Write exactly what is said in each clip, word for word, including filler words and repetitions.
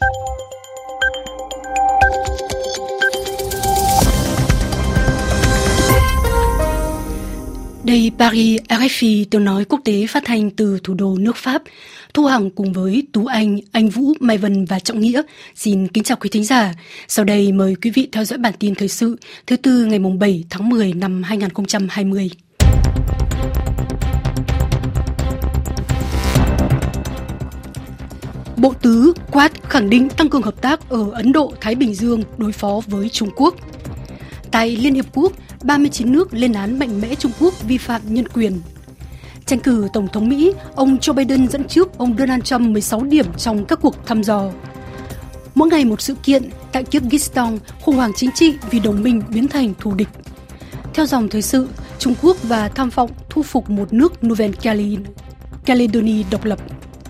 Đây Paris, rờ ép i tiếng nói quốc tế phát thanh từ thủ đô nước Pháp. Thu Hằng cùng với Tú Anh, Anh Vũ, Mai Vân và Trọng Nghĩa xin kính chào quý thính giả. Sau đây mời quý vị theo dõi bản tin thời sự thứ tư ngày bảy tháng mười năm hai nghìn không trăm hai mươi. Bộ Tứ Quát khẳng định tăng cường hợp tác ở Ấn Độ-Thái Bình Dương đối phó với Trung Quốc. Tại Liên Hiệp Quốc, ba mươi chín nước lên án mạnh mẽ Trung Quốc vi phạm nhân quyền. Tranh cử Tổng thống Mỹ, ông Joe Biden dẫn trước ông Donald Trump mười sáu điểm trong các cuộc thăm dò. Mỗi ngày một sự kiện, tại Kyrgyzstan, khủng hoảng chính trị vì đồng minh biến thành thù địch. Theo dòng thời sự, Trung Quốc và tham vọng thu phục một nước Nouvelle Calédonie độc lập.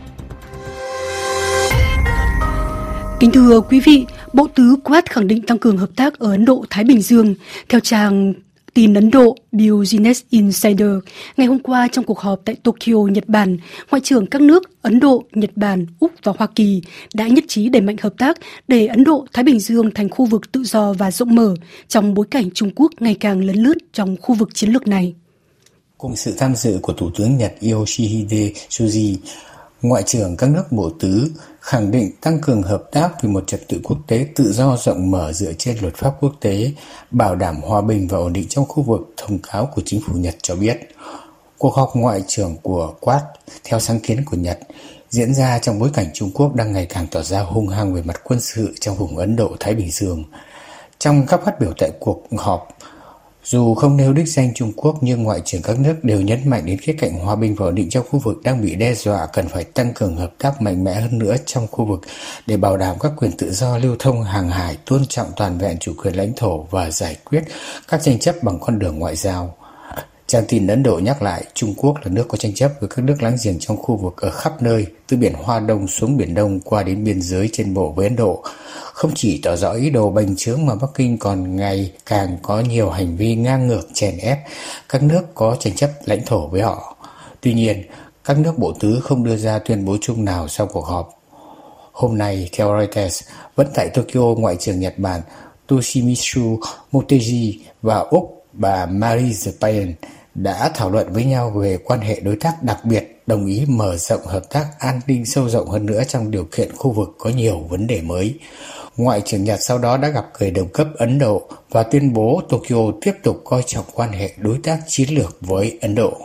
Kính thưa quý vị, Bộ Tứ Quát khẳng định tăng cường hợp tác ở Ấn Độ-Thái Bình Dương. Theo trang tin Ấn Độ Business Insider, ngày hôm qua trong cuộc họp tại Tokyo, Nhật Bản, Ngoại trưởng các nước Ấn Độ, Nhật Bản, Úc và Hoa Kỳ đã nhất trí đẩy mạnh hợp tác để Ấn Độ-Thái Bình Dương thành khu vực tự do và rộng mở trong bối cảnh Trung Quốc ngày càng lấn lướt trong khu vực chiến lược này. Cùng sự tham dự của Thủ tướng Nhật Yoshihide Suga, Ngoại trưởng các nước Bộ Tứ khẳng định tăng cường hợp tác vì một trật tự quốc tế tự do rộng mở dựa trên luật pháp quốc tế, bảo đảm hòa bình và ổn định trong khu vực, thông cáo của chính phủ Nhật cho biết. Cuộc họp ngoại trưởng của Quát, theo sáng kiến của Nhật, diễn ra trong bối cảnh Trung Quốc đang ngày càng tỏ ra hung hăng về mặt quân sự trong vùng Ấn Độ-Thái Bình Dương. Trong các phát biểu tại cuộc họp, dù không nêu đích danh Trung Quốc nhưng Ngoại trưởng các nước đều nhấn mạnh đến khía cạnh hòa bình và ổn định trong khu vực đang bị đe dọa, cần phải tăng cường hợp tác mạnh mẽ hơn nữa trong khu vực để bảo đảm các quyền tự do lưu thông hàng hải, tôn trọng toàn vẹn chủ quyền lãnh thổ và giải quyết các tranh chấp bằng con đường ngoại giao. Trang tin Ấn Độ nhắc lại Trung Quốc là nước có tranh chấp với các nước láng giềng trong khu vực ở khắp nơi, từ biển Hoa Đông xuống Biển Đông qua đến biên giới trên bộ với Ấn Độ. Không chỉ tỏ rõ ý đồ bành trướng mà Bắc Kinh còn ngày càng có nhiều hành vi ngang ngược chèn ép các nước có tranh chấp lãnh thổ với họ. Tuy nhiên, các nước Bộ Tứ không đưa ra tuyên bố chung nào sau cuộc họp. Hôm nay, theo Reuters, vẫn tại Tokyo, Ngoại trưởng Nhật Bản Toshimitsu Motegi và Úc bà Marise Payne đã thảo luận với nhau về quan hệ đối tác đặc biệt, đồng ý mở rộng hợp tác an ninh sâu rộng hơn nữa trong điều kiện khu vực có nhiều vấn đề mới. Ngoại trưởng Nhật sau đó đã gặp người đồng cấp Ấn Độ và tuyên bố Tokyo tiếp tục coi trọng quan hệ đối tác chiến lược với Ấn Độ.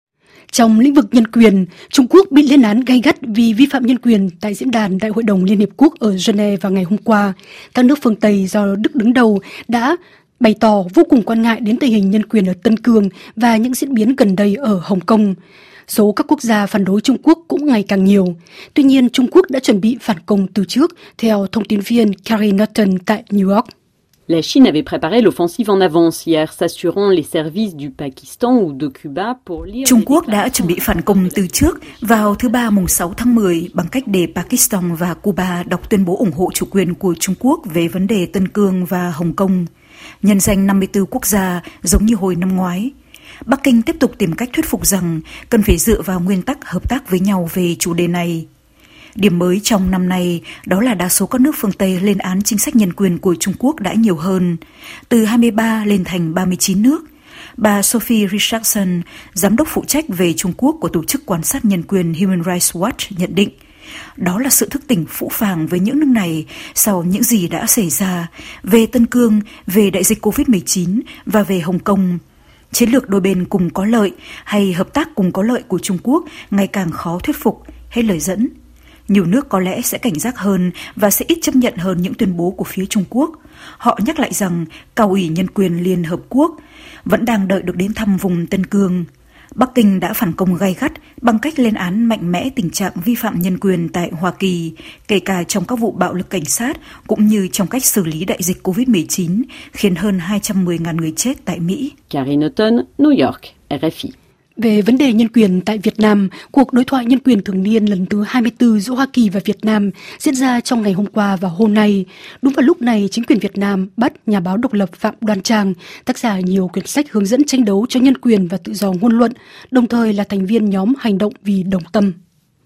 Trong lĩnh vực nhân quyền, Trung Quốc bị lên án gay gắt vì vi phạm nhân quyền tại diễn đàn Đại hội đồng Liên Hiệp Quốc ở Geneva vào ngày hôm qua. Các nước phương Tây do Đức đứng đầu đã bày tỏ vô cùng quan ngại đến tình hình nhân quyền ở Tân Cương và những diễn biến gần đây ở Hồng Kông. Số các quốc gia phản đối Trung Quốc cũng ngày càng nhiều. Tuy nhiên, Trung Quốc đã chuẩn bị phản công từ trước, theo thông tin viên Carrie Norton tại New York. La Chine avait préparé l'offensive en avance hier, s'assurant les services du Pakistan ou de Cuba pour lire. Trung Quốc đã chuẩn bị phản công từ trước vào thứ Ba mùng sáu tháng mười bằng cách để Pakistan và Cuba đọc tuyên bố ủng hộ chủ quyền của Trung Quốc về vấn đề Tân Cương và Hồng Kông. Nhân danh năm mươi tư quốc gia giống như hồi năm ngoái, Bắc Kinh tiếp tục tìm cách thuyết phục rằng cần phải dựa vào nguyên tắc hợp tác với nhau về chủ đề này. Điểm mới trong năm nay đó là đa số các nước phương Tây lên án chính sách nhân quyền của Trung Quốc đã nhiều hơn, từ hai mươi ba lên thành ba mươi chín nước. Bà Sophie Richardson, giám đốc phụ trách về Trung Quốc của Tổ chức Quan sát Nhân quyền Human Rights Watch nhận định, đó là sự thức tỉnh phũ phàng với những nước này sau những gì đã xảy ra về Tân Cương, về đại dịch covid mười chín và về Hồng Kông. Chiến lược đôi bên cùng có lợi hay hợp tác cùng có lợi của Trung Quốc ngày càng khó thuyết phục hay lời dẫn. Nhiều nước có lẽ sẽ cảnh giác hơn và sẽ ít chấp nhận hơn những tuyên bố của phía Trung Quốc. Họ nhắc lại rằng Cao ủy Nhân quyền Liên Hợp Quốc vẫn đang đợi được đến thăm vùng Tân Cương. Bắc Kinh đã phản công gay gắt bằng cách lên án mạnh mẽ tình trạng vi phạm nhân quyền tại Hoa Kỳ, kể cả trong các vụ bạo lực cảnh sát cũng như trong cách xử lý đại dịch covid mười chín, khiến hơn hai trăm mười nghìn người chết tại Mỹ. Carrie Norton, New York, rờ ép i. Về vấn đề nhân quyền tại Việt Nam, cuộc đối thoại nhân quyền thường niên lần thứ hai mươi tư giữa Hoa Kỳ và Việt Nam diễn ra trong ngày hôm qua và hôm nay. Đúng vào lúc này, chính quyền Việt Nam bắt nhà báo độc lập Phạm Đoan Trang, tác giả nhiều quyển sách hướng dẫn tranh đấu cho nhân quyền và tự do ngôn luận, đồng thời là thành viên nhóm hành động vì đồng tâm.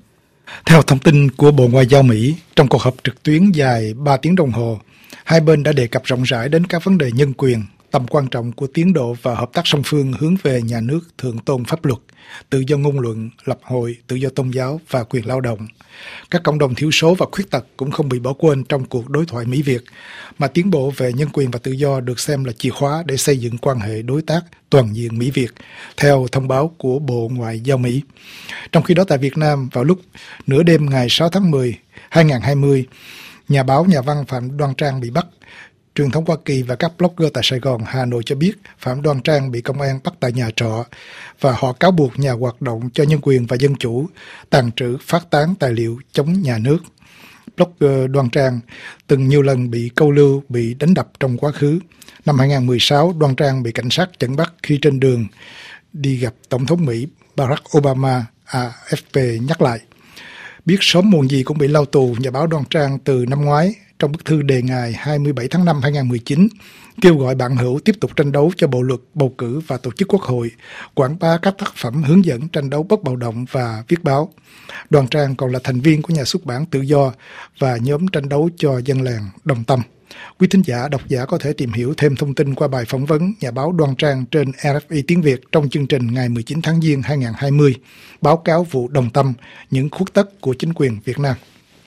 Theo thông tin của Bộ Ngoại giao Mỹ, trong cuộc họp trực tuyến dài ba tiếng đồng hồ, hai bên đã đề cập rộng rãi đến các vấn đề nhân quyền, tầm quan trọng của tiến độ và hợp tác song phương hướng về nhà nước thượng tôn pháp luật, tự do ngôn luận, lập hội, tự do tôn giáo và quyền lao động. Các cộng đồng thiểu số và khuyết tật cũng không bị bỏ quên trong cuộc đối thoại Mỹ-Việt, mà tiến bộ về nhân quyền và tự do được xem là chìa khóa để xây dựng quan hệ đối tác toàn diện Mỹ-Việt, theo thông báo của Bộ Ngoại giao Mỹ. Trong khi đó tại Việt Nam, vào lúc nửa đêm ngày sáu tháng mười, hai nghìn không trăm hai mươi, nhà báo, nhà văn Phạm Đoan Trang bị bắt. Truyền thông Hoa Kỳ và các blogger tại Sài Gòn, Hà Nội cho biết Phạm Đoan Trang bị công an bắt tại nhà trọ và họ cáo buộc nhà hoạt động cho nhân quyền và dân chủ tàng trữ, phát tán tài liệu chống nhà nước. Blogger Đoan Trang từng nhiều lần bị câu lưu, bị đánh đập trong quá khứ. Năm hai nghìn không trăm mười sáu, Đoan Trang bị cảnh sát chặn bắt khi trên đường đi gặp Tổng thống Mỹ Barack Obama, a ép pê nhắc lại. Biết sớm muộn gì cũng bị lao tù, nhà báo Đoan Trang từ năm ngoái trong bức thư đề ngày hai mươi bảy tháng năm hai nghìn không trăm mười chín kêu gọi bạn hữu tiếp tục tranh đấu cho bộ luật bầu cử và tổ chức quốc hội, quảng bá các tác phẩm hướng dẫn tranh đấu bất bạo động và viết báo. Đoan Trang còn là thành viên của nhà xuất bản Tự Do và nhóm tranh đấu cho dân làng Đồng Tâm. Quý thính giả, độc giả có thể tìm hiểu thêm thông tin qua bài phỏng vấn nhà báo Đoan Trang trên rờ ép i tiếng Việt trong chương trình ngày mười chín tháng Giêng hai nghìn không trăm hai mươi, báo cáo vụ Đồng Tâm, những khuất tất của chính quyền Việt Nam.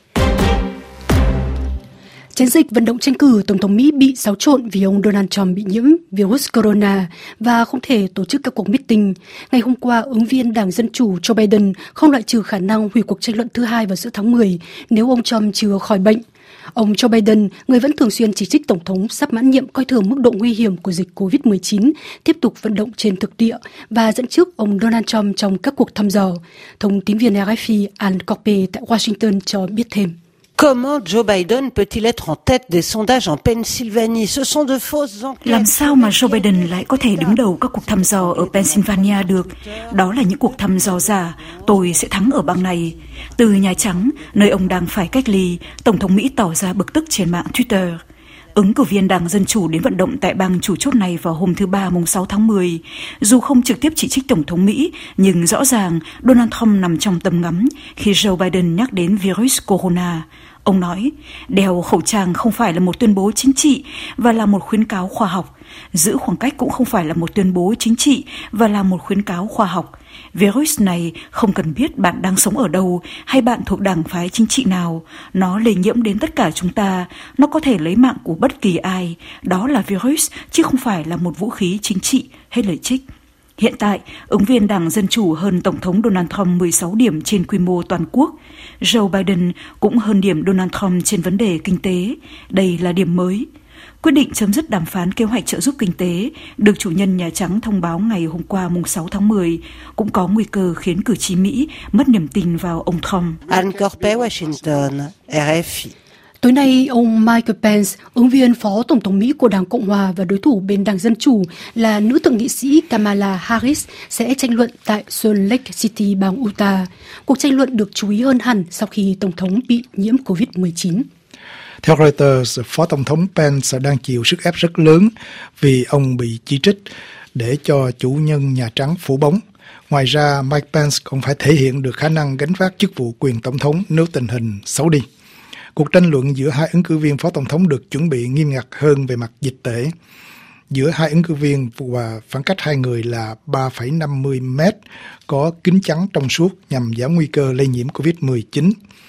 Chiến dịch vận động tranh cử Tổng thống Mỹ bị xáo trộn vì ông Donald Trump bị nhiễm virus corona và không thể tổ chức các cuộc meeting. Ngày hôm qua, ứng viên Đảng Dân Chủ Joe Biden không loại trừ khả năng hủy cuộc tranh luận thứ hai vào giữa tháng mười nếu ông Trump chưa khỏi bệnh. Ông Joe Biden, người vẫn thường xuyên chỉ trích Tổng thống sắp mãn nhiệm coi thường mức độ nguy hiểm của dịch covid mười chín, tiếp tục vận động trên thực địa và dẫn trước ông Donald Trump trong các cuộc thăm dò. Thông tín viên rờ ép i Ann Corpé tại Washington cho biết thêm. Comment Joe Biden peut-il être en tête des sondages en Pennsylvanie? Ce sont de fausses enquêtes. Làm sao mà Joe Biden lại có thể đứng đầu các cuộc thăm dò ở Pennsylvania được? Đó là những cuộc thăm dò giả. Tôi sẽ thắng ở bang này. Từ Nhà Trắng, nơi ông đang phải cách ly, Tổng thống Mỹ tỏ ra bực tức trên mạng Twitter. Ứng cử viên Đảng Dân Chủ đến vận động tại bang chủ chốt này vào hôm thứ Ba mùng sáu tháng mười. Dù không trực tiếp chỉ trích Tổng thống Mỹ, nhưng rõ ràng Donald Trump nằm trong tầm ngắm khi Joe Biden nhắc đến virus corona. Ông nói, đeo khẩu trang không phải là một tuyên bố chính trị và là một khuyến cáo khoa học. Giữ khoảng cách cũng không phải là một tuyên bố chính trị và là một khuyến cáo khoa học. Virus này không cần biết bạn đang sống ở đâu hay bạn thuộc đảng phái chính trị nào. Nó lây nhiễm đến tất cả chúng ta. Nó có thể lấy mạng của bất kỳ ai. Đó là virus chứ không phải là một vũ khí chính trị, hết lời trích. Hiện tại, ứng viên Đảng Dân Chủ hơn Tổng thống Donald Trump mười sáu điểm trên quy mô toàn quốc. Joe Biden cũng hơn điểm Donald Trump trên vấn đề kinh tế. Đây là điểm mới. Quyết định chấm dứt đàm phán kế hoạch trợ giúp kinh tế được chủ nhân Nhà Trắng thông báo ngày hôm qua mùng sáu tháng mười cũng có nguy cơ khiến cử tri Mỹ mất niềm tin vào ông Trump. Ann Corpé, Washington, rờ ép i. Tối nay, ông Michael Pence, ứng viên Phó Tổng thống Mỹ của Đảng Cộng hòa và đối thủ bên Đảng Dân Chủ là nữ thượng nghị sĩ Kamala Harris sẽ tranh luận tại Salt Lake City, bang Utah. Cuộc tranh luận được chú ý hơn hẳn sau khi Tổng thống bị nhiễm covid mười chín. Theo Reuters, Phó Tổng thống Pence đang chịu sức ép rất lớn vì ông bị chỉ trích để cho chủ nhân Nhà Trắng phủ bóng. Ngoài ra, Mike Pence còn phải thể hiện được khả năng gánh vác chức vụ quyền tổng thống nếu tình hình xấu đi. Cuộc tranh luận giữa hai ứng cử viên phó tổng thống được chuẩn bị nghiêm ngặt hơn về mặt dịch tễ. Giữa hai ứng cử viên và khoảng cách hai người là ba phẩy năm mươi mét, có kính chắn trong suốt nhằm giảm nguy cơ lây nhiễm covid mười chín.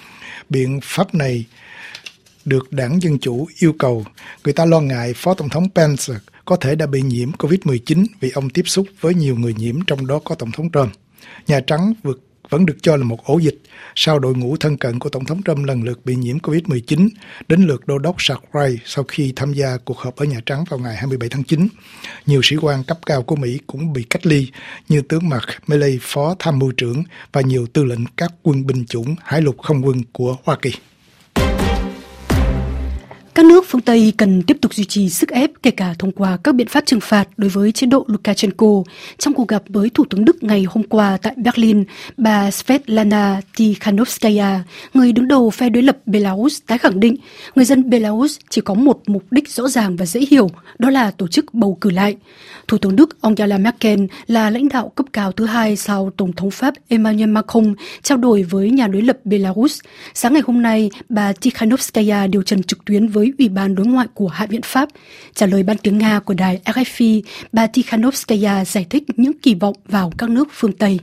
Biện pháp này được Đảng Dân Chủ yêu cầu. Người ta lo ngại Phó Tổng thống Pence có thể đã bị nhiễm covid mười chín vì ông tiếp xúc với nhiều người nhiễm, trong đó có Tổng thống Trump. Nhà Trắng vượt vẫn được cho là một ổ dịch sau đội ngũ thân cận của Tổng thống Trump lần lượt bị nhiễm covid mười chín, đến lượt Đô đốc Sacray sau khi tham gia cuộc họp ở Nhà Trắng vào ngày hai mươi bảy tháng chín. Nhiều sĩ quan cấp cao của Mỹ cũng bị cách ly như tướng Mark Milley, Phó Tham mưu trưởng và nhiều tư lệnh các quân binh chủng hải lục không quân của Hoa Kỳ. Các nước nước phương Tây cần tiếp tục duy trì sức ép, kể cả thông qua các biện pháp trừng phạt đối với chế độ Lukashenko. Trong cuộc gặp với Thủ tướng Đức ngày hôm qua tại Berlin, bà Svetlana Tikhanovskaya, người đứng đầu phe đối lập Belarus, tái khẳng định người dân Belarus chỉ có một mục đích rõ ràng và dễ hiểu, đó là tổ chức bầu cử lại. Thủ tướng Đức Angela Merkel là lãnh đạo cấp cao thứ hai sau Tổng thống Pháp Emmanuel Macron trao đổi với nhà đối lập Belarus. Sáng ngày hôm nay, bà Tikhanovskaya điều trần trực tuyến với Ủy ban Đối ngoại của Hạ viện Pháp. Trả lời ban tiếng Nga của đài rờ ép pê, bà Tikhanovskaya giải thích những kỳ vọng vào các nước phương Tây.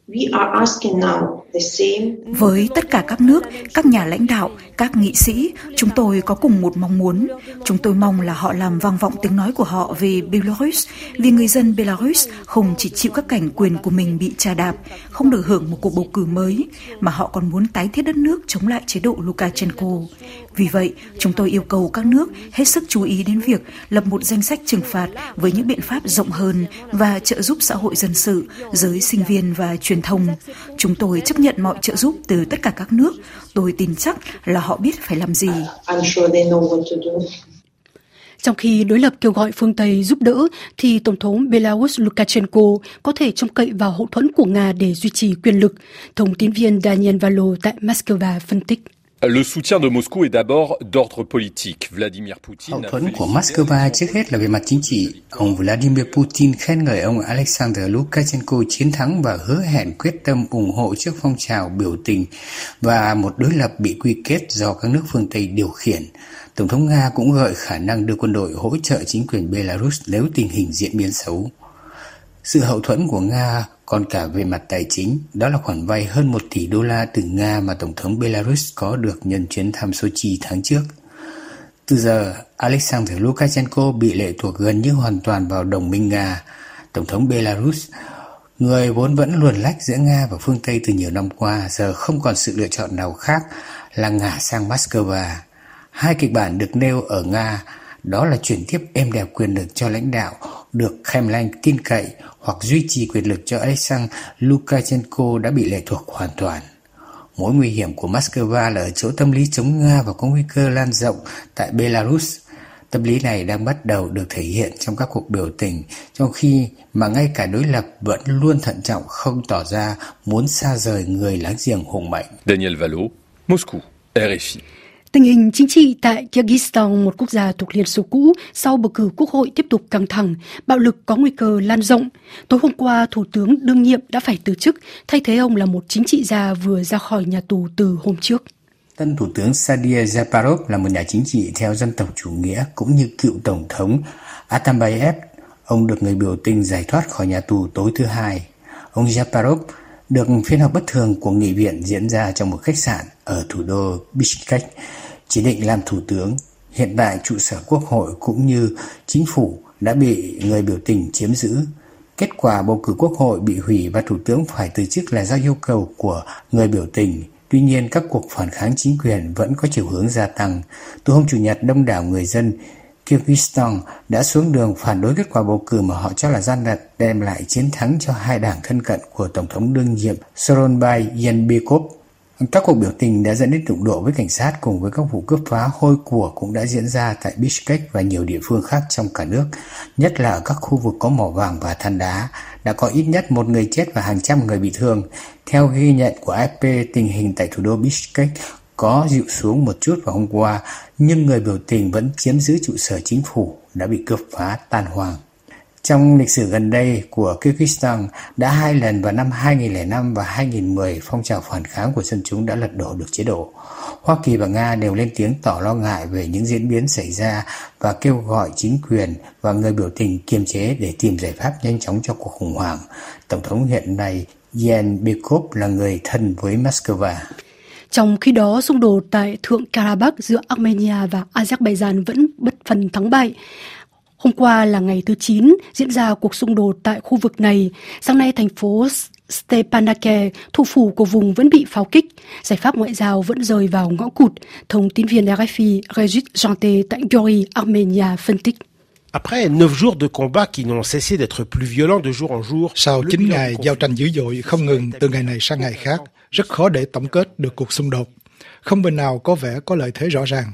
Với tất cả các nước, các nhà lãnh đạo, các nghị sĩ, chúng tôi có cùng một mong muốn. Chúng tôi mong là họ làm vang vọng tiếng nói của họ về Belarus, vì người dân Belarus không chỉ chịu các cảnh quyền của mình bị trà đạp, không được hưởng một cuộc bầu cử mới, mà họ còn muốn tái thiết đất nước chống lại chế độ Lukashenko. Vì vậy, chúng tôi yêu cầu các nước hết sức chú ý đến việc lập một danh sách trừng phạt với những biện pháp rộng hơn và trợ giúp xã hội dân sự, giới sinh viên và truyền thông. Chúng tôi chấp nhận mọi trợ giúp từ tất cả các nước. Tôi tin chắc là họ biết phải làm gì. Trong khi đối lập kêu gọi phương Tây giúp đỡ, thì Tổng thống Belarus Lukashenko có thể trông cậy vào hậu thuẫn của Nga để duy trì quyền lực. Thông tín viên Daniel Valo tại Moscow phân tích. Le soutien de Moscou est d'abord d'ordre politique. Vladimir Putin. Hậu thuẫn của Moscow trước hết là về mặt chính trị. Ông Vladimir Putin khen ngợi ông Alexander Lukashenko chiến thắng và hứa hẹn quyết tâm ủng hộ trước phong trào biểu tình và một đối lập bị quy kết do các nước phương Tây điều khiển. Tổng thống Nga cũng gợi khả năng đưa quân đội hỗ trợ chính quyền Belarus nếu tình hình diễn biến xấu. Sự hậu thuẫn của Nga còn cả về mặt tài chính, đó là khoản vay hơn một tỷ đô la từ Nga mà Tổng thống Belarus có được nhân chuyến thăm Sochi tháng trước. Từ giờ, Alexander Lukashenko bị lệ thuộc gần như hoàn toàn vào đồng minh Nga. Tổng thống Belarus, người vốn vẫn luồn lách giữa Nga và phương Tây từ nhiều năm qua, giờ không còn sự lựa chọn nào khác là ngả sang Moscow. Hai kịch bản được nêu ở Nga, đó là chuyển tiếp êm đẹp quyền lực cho lãnh đạo được Kremlin tin cậy hoặc duy trì quyền lực cho Alexander Lukashenko đã bị lệ thuộc hoàn toàn. Mối nguy hiểm của Moscow là ở chỗ tâm lý chống Nga và có nguy cơ lan rộng tại Belarus. Tâm lý này đang bắt đầu được thể hiện trong các cuộc biểu tình, trong khi mà ngay cả đối lập vẫn luôn thận trọng không tỏ ra muốn xa rời người láng giềng hùng mạnh. Daniel Valo, Moscou, rờ ép pê. Tình hình chính trị tại Kyrgyzstan, một quốc gia thuộc Liên Xô cũ, sau bầu cử quốc hội tiếp tục căng thẳng, bạo lực có nguy cơ lan rộng. Tối hôm qua, Thủ tướng đương nhiệm đã phải từ chức, thay thế ông là một chính trị gia vừa ra khỏi nhà tù từ hôm trước. Tân Thủ tướng Sadir Japarov là một nhà chính trị theo dân tộc chủ nghĩa cũng như cựu Tổng thống Atambayev. Ông được người biểu tình giải thoát khỏi nhà tù tối thứ Hai. Ông Japarov được phiên họp bất thường của nghị viện diễn ra trong một khách sạn ở thủ đô Bishkek, chỉ định làm thủ tướng. Hiện tại trụ sở quốc hội cũng như chính phủ đã bị người biểu tình chiếm giữ. Kết quả bầu cử quốc hội bị hủy và thủ tướng phải từ chức là do yêu cầu của người biểu tình. Tuy nhiên, các cuộc phản kháng chính quyền vẫn có chiều hướng gia tăng. Từ hôm Chủ nhật, đông đảo người dân Kyrgyzstan đã xuống đường phản đối kết quả bầu cử mà họ cho là gian lận, đem lại chiến thắng cho hai đảng thân cận của Tổng thống đương nhiệm Soronbay Jeenbekov. Các cuộc biểu tình đã dẫn đến đụng độ với cảnh sát cùng với các vụ cướp phá hôi của cũng đã diễn ra tại Bishkek và nhiều địa phương khác trong cả nước, nhất là ở các khu vực có mỏ vàng và than đá. Đã có ít nhất một người chết và hàng trăm người bị thương. Theo ghi nhận của a ép pê, tình hình tại thủ đô Bishkek có dịu xuống một chút vào hôm qua, nhưng người biểu tình vẫn chiếm giữ trụ sở chính phủ đã bị cướp phá tan hoang. Trong lịch sử gần đây của Kyrgyzstan, đã hai lần vào năm hai nghìn lẻ năm và hai nghìn mười phong trào phản kháng của dân chúng đã lật đổ được chế độ. Hoa Kỳ và Nga đều lên tiếng tỏ lo ngại về những diễn biến xảy ra và kêu gọi chính quyền và người biểu tình kiềm chế để tìm giải pháp nhanh chóng cho cuộc khủng hoảng. Tổng thống hiện nay Jeenbekov là người thân với Moscow. Trong khi đó, xung đột tại Thượng Karabakh giữa Armenia và Azerbaijan vẫn bất phân thắng bại. Hôm qua là ngày thứ chín diễn ra cuộc xung đột tại khu vực này. Sáng nay, thành phố Stepanakert, thủ phủ của vùng vẫn bị pháo kích. Giải pháp ngoại giao vẫn rơi vào ngõ cụt. Thông tín viên rờ ép pê Regis Janté tại Gyori, Armenia phân tích. Après neuf jours de combat qui n'ont cessé d'être plus violents de jour en jour. Sau chín ngày giao tranh dữ dội không ngừng từ ngày này sang ngày khác, rất khó để tổng kết được cuộc xung đột. Không bên nào có vẻ có lợi thế rõ ràng.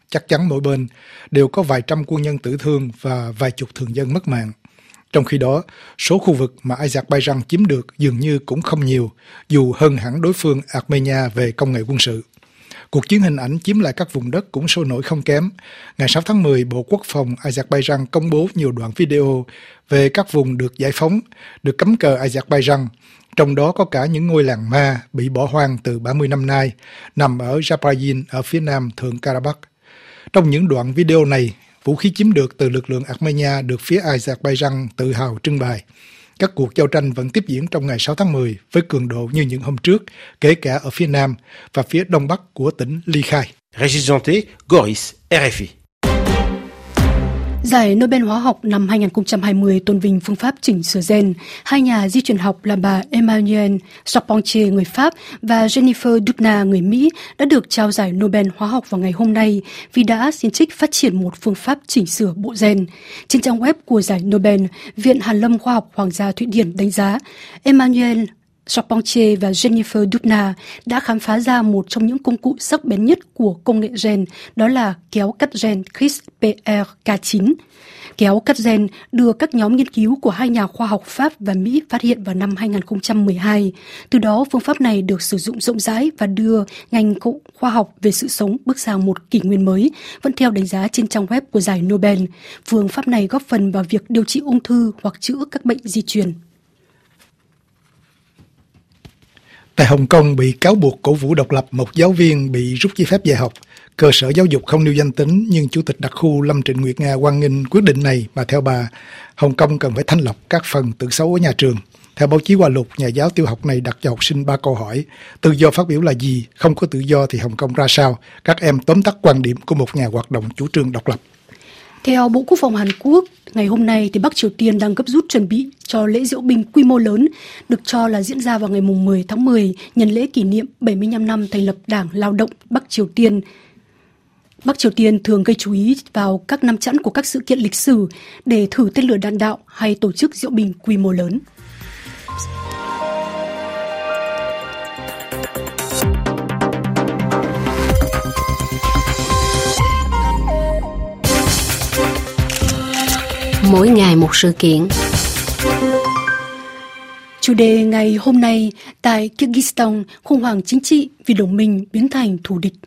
chắc chắn mỗi bên đều có vài trăm quân nhân tử thương và vài chục thường dân mất mạng. Trong khi đó, số khu vực mà Azerbaijan chiếm được dường như cũng không nhiều, dù hơn hẳn đối phương Armenia về công nghệ quân sự. Cuộc chiến hình ảnh chiếm lại các vùng đất cũng sôi nổi không kém. Ngày sáu tháng mười, Bộ Quốc phòng Azerbaijan công bố nhiều đoạn video về các vùng được giải phóng, được cắm cờ Azerbaijan, trong đó có cả những ngôi làng ma bị bỏ hoang từ ba mươi năm nay, nằm ở Zabrayil ở phía nam Thượng Karabakh. Trong những đoạn video này, vũ khí chiếm được từ lực lượng Armenia được phía Azerbaijan tự hào trưng bày. Các cuộc giao tranh vẫn tiếp diễn trong ngày sáu tháng mười với cường độ như những hôm trước, kể cả ở phía nam và phía đông bắc của tỉnh Ly Khai. Régis Janté, Goris, rờ ép i. Giải Nobel hóa học năm hai không hai không tôn vinh phương pháp chỉnh sửa gen. Hai nhà di truyền học là bà Emmanuelle Charpentier người Pháp và Jennifer Doudna người Mỹ đã được trao giải Nobel hóa học vào ngày hôm nay vì đã xin trích phát triển một phương pháp chỉnh sửa bộ gen. Trên trang web của giải Nobel, Viện Hàn lâm Khoa học Hoàng gia Thụy Điển đánh giá Emmanuelle Charpentier và Jennifer Doudna đã khám phá ra một trong những công cụ sắc bén nhất của công nghệ gen, đó là kéo cắt gen CRISPR K chín. Kéo cắt gen được các nhóm nghiên cứu của hai nhà khoa học Pháp và Mỹ phát hiện vào năm hai không một hai. Từ đó, phương pháp này được sử dụng rộng rãi và đưa ngành khoa học về sự sống bước sang một kỷ nguyên mới, vẫn theo đánh giá trên trang web của giải Nobel. Phương pháp này góp phần vào việc điều trị ung thư hoặc chữa các bệnh di truyền. Tại Hồng Kông bị cáo buộc cổ vũ độc lập, một giáo viên bị rút giấy phép dạy học. Cơ sở giáo dục không nêu danh tính, nhưng Chủ tịch đặc khu Lâm Trịnh Nguyệt Nga hoan nghênh quyết định này mà theo bà, Hồng Kông cần phải thanh lọc các phần tự xấu ở nhà trường. Theo báo chí Hoa Lục, nhà giáo tiểu học này đặt cho học sinh ba câu hỏi: tự do phát biểu là gì? Không có tự do thì Hồng Kông ra sao? Các em tóm tắt quan điểm của một nhà hoạt động chủ trương độc lập. Theo Bộ Quốc phòng Hàn Quốc, ngày hôm nay thì Bắc Triều Tiên đang gấp rút chuẩn bị cho lễ diễu binh quy mô lớn, được cho là diễn ra vào ngày mười tháng mười, nhân lễ kỷ niệm bảy mươi lăm năm thành lập Đảng Lao động Bắc Triều Tiên. Bắc Triều Tiên thường gây chú ý vào các năm chẵn của các sự kiện lịch sử để thử tên lửa đạn đạo hay tổ chức diễu binh quy mô lớn. Mỗi ngày một sự kiện. Chủ đề ngày hôm nay, tại Kyrgyzstan, khủng hoảng chính trị vì đồng minh biến thành thù địch.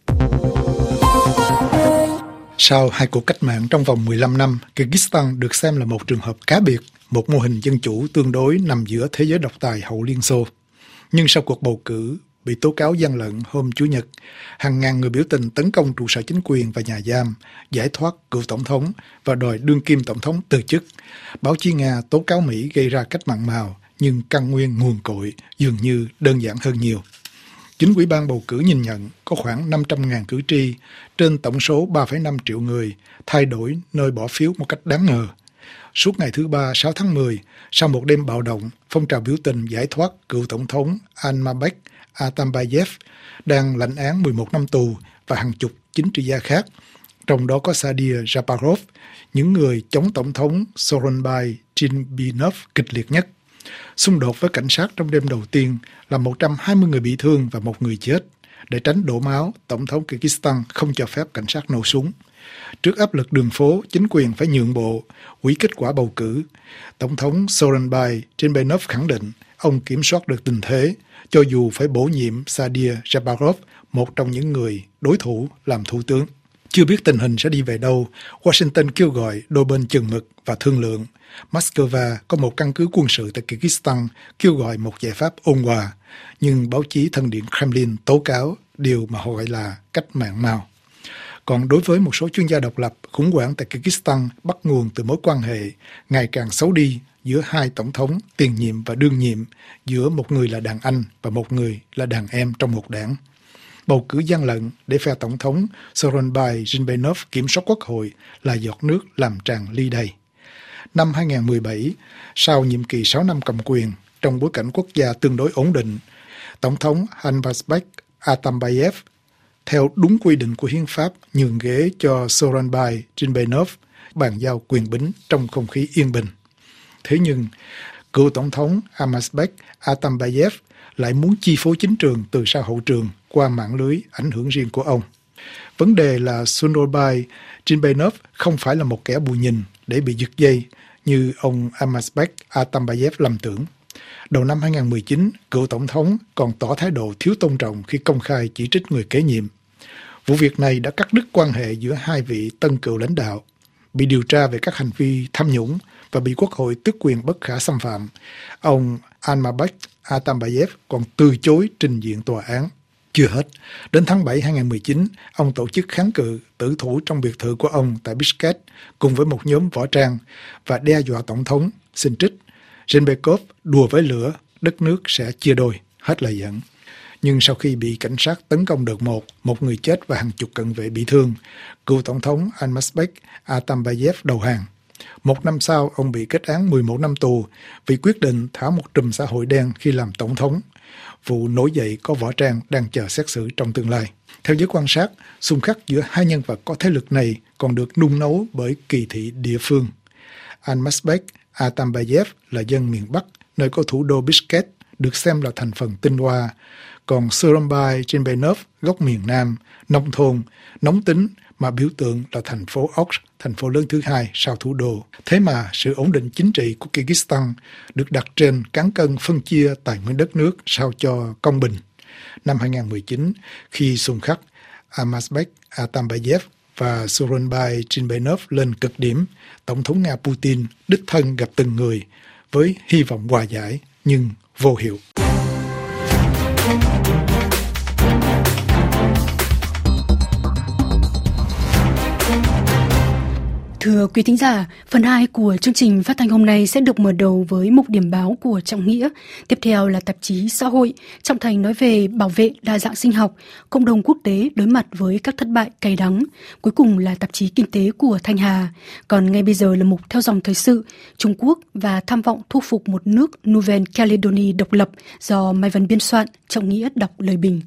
Sau hai cuộc cách mạng trong vòng mười lăm năm, Kyrgyzstan được xem là một trường hợp cá biệt, một mô hình dân chủ tương đối nằm giữa thế giới độc tài hậu Liên Xô. Nhưng sau cuộc bầu cử bị tố cáo gian lận hôm Chủ nhật, hàng ngàn người biểu tình tấn công trụ sở chính quyền và nhà giam, giải thoát cựu tổng thống và đòi đương kim tổng thống từ chức. Báo chí Nga tố cáo Mỹ gây ra cách mạng màu, nhưng căn nguyên nguồn cội dường như đơn giản hơn nhiều. Chính ủy ban bầu cử nhìn nhận có khoảng năm trăm nghìn cử tri trên tổng số ba phẩy năm triệu người thay đổi nơi bỏ phiếu một cách đáng ngờ. Suốt ngày thứ Ba sáu tháng mười, sau một đêm bạo động, phong trào biểu tình giải thoát cựu tổng thống Almazbek Atambayev đang lãnh án mười một năm tù và hàng chục chính trị gia khác, trong đó có Sadir Japarov, những người chống tổng thống Sooronbay Jeenbekov kịch liệt nhất. Xung đột với cảnh sát trong đêm đầu tiên làm một trăm hai mươi người bị thương và một người chết. Để tránh đổ máu, Tổng thống Kyrgyzstan không cho phép cảnh sát nổ súng. Trước áp lực đường phố, chính quyền phải nhượng bộ, hủy kết quả bầu cử. Tổng thống Sooronbay Jeenbekov khẳng định ông kiểm soát được tình thế, cho dù phải bổ nhiệm Sadir Japarov, một trong những người đối thủ, làm thủ tướng. Chưa biết tình hình sẽ đi về đâu, Washington kêu gọi đôi bên chừng mực và thương lượng. Moscow có một căn cứ quân sự tại Kyrgyzstan kêu gọi một giải pháp ôn hòa, nhưng báo chí thân điện Kremlin tố cáo điều mà họ gọi là cách mạng màu. Còn đối với một số chuyên gia độc lập, khủng hoảng tại Kyrgyzstan bắt nguồn từ mối quan hệ ngày càng xấu đi giữa hai tổng thống tiền nhiệm và đương nhiệm, giữa một người là đàn anh và một người là đàn em trong một đảng. Bầu cử gian lận để phe tổng thống Sooronbay Jeenbekov kiểm soát quốc hội là giọt nước làm tràn ly đầy. Năm hai không một bảy, sau nhiệm kỳ sáu năm cầm quyền, trong bối cảnh quốc gia tương đối ổn định, Tổng thống Almazbek Atambayev, theo đúng quy định của hiến pháp, nhường ghế cho Sooronbay Jeenbekov, bàn giao quyền bính trong không khí yên bình. Thế nhưng, cựu Tổng thống Almazbek Atambayev lại muốn chi phối chính trường từ sau hậu trường qua mạng lưới ảnh hưởng riêng của ông. Vấn đề là Sundarbay Jinbaynov không phải là một kẻ bù nhìn để bị giật dây như ông Almazbek Atambayev lầm tưởng. Đầu năm hai không một chín, cựu tổng thống còn tỏ thái độ thiếu tôn trọng khi công khai chỉ trích người kế nhiệm. Vụ việc này đã cắt đứt quan hệ giữa hai vị tân cựu lãnh đạo, bị điều tra về các hành vi tham nhũng và bị Quốc hội tước quyền bất khả xâm phạm. Ông Almazbek Atambayev còn từ chối trình diện tòa án. Chưa hết, đến tháng bảy hai không một chín, ông tổ chức kháng cự tử thủ trong biệt thự của ông tại Bishkek cùng với một nhóm võ trang và đe dọa tổng thống, xin trích Jeenbekov đùa với lửa, đất nước sẽ chia đôi, hết lời dẫn. Nhưng sau khi bị cảnh sát tấn công đợt một, một người chết và hàng chục cận vệ bị thương, cựu tổng thống Almazbek Atambayev đầu hàng. Một năm sau, ông bị kết án mười một năm tù vì quyết định thả một trùm xã hội đen khi làm tổng thống. Vụ nổi dậy có võ trang đang chờ xét xử trong tương lai. Theo giới quan sát, xung khắc giữa hai nhân vật có thế lực này còn được nung nấu bởi kỳ thị địa phương. Almazbek Atambayev là dân miền Bắc, nơi có thủ đô Bishkek, được xem là thành phần tinh hoa. Còn Sooronbay Jinbaynov gốc miền Nam, nông thôn, nóng tính mà biểu tượng là thành phố Osh, thành phố lớn thứ hai sau thủ đô. Thế mà sự ổn định chính trị của Kyrgyzstan được đặt trên cán cân phân chia tài nguyên đất nước sao cho công bình. Năm hai không một chín, khi xung khắc, Almazbek Atambayev và Sooronbay Jinbaynov lên cực điểm, Tổng thống Nga Putin đích thân gặp từng người với hy vọng hòa giải nhưng vô hiệu. Thưa quý thính giả, phần hai của chương trình phát thanh hôm nay sẽ được mở đầu với mục điểm báo của Trọng Nghĩa. Tiếp theo là tạp chí Xã hội. Trọng Thành nói về bảo vệ đa dạng sinh học, cộng đồng quốc tế đối mặt với các thất bại cay đắng. Cuối cùng là tạp chí Kinh tế của Thanh Hà. Còn ngay bây giờ là mục theo dòng thời sự, Trung Quốc và tham vọng thu phục một nước Nouvelle Calédonie độc lập do Mai Văn biên soạn, Trọng Nghĩa đọc lời bình.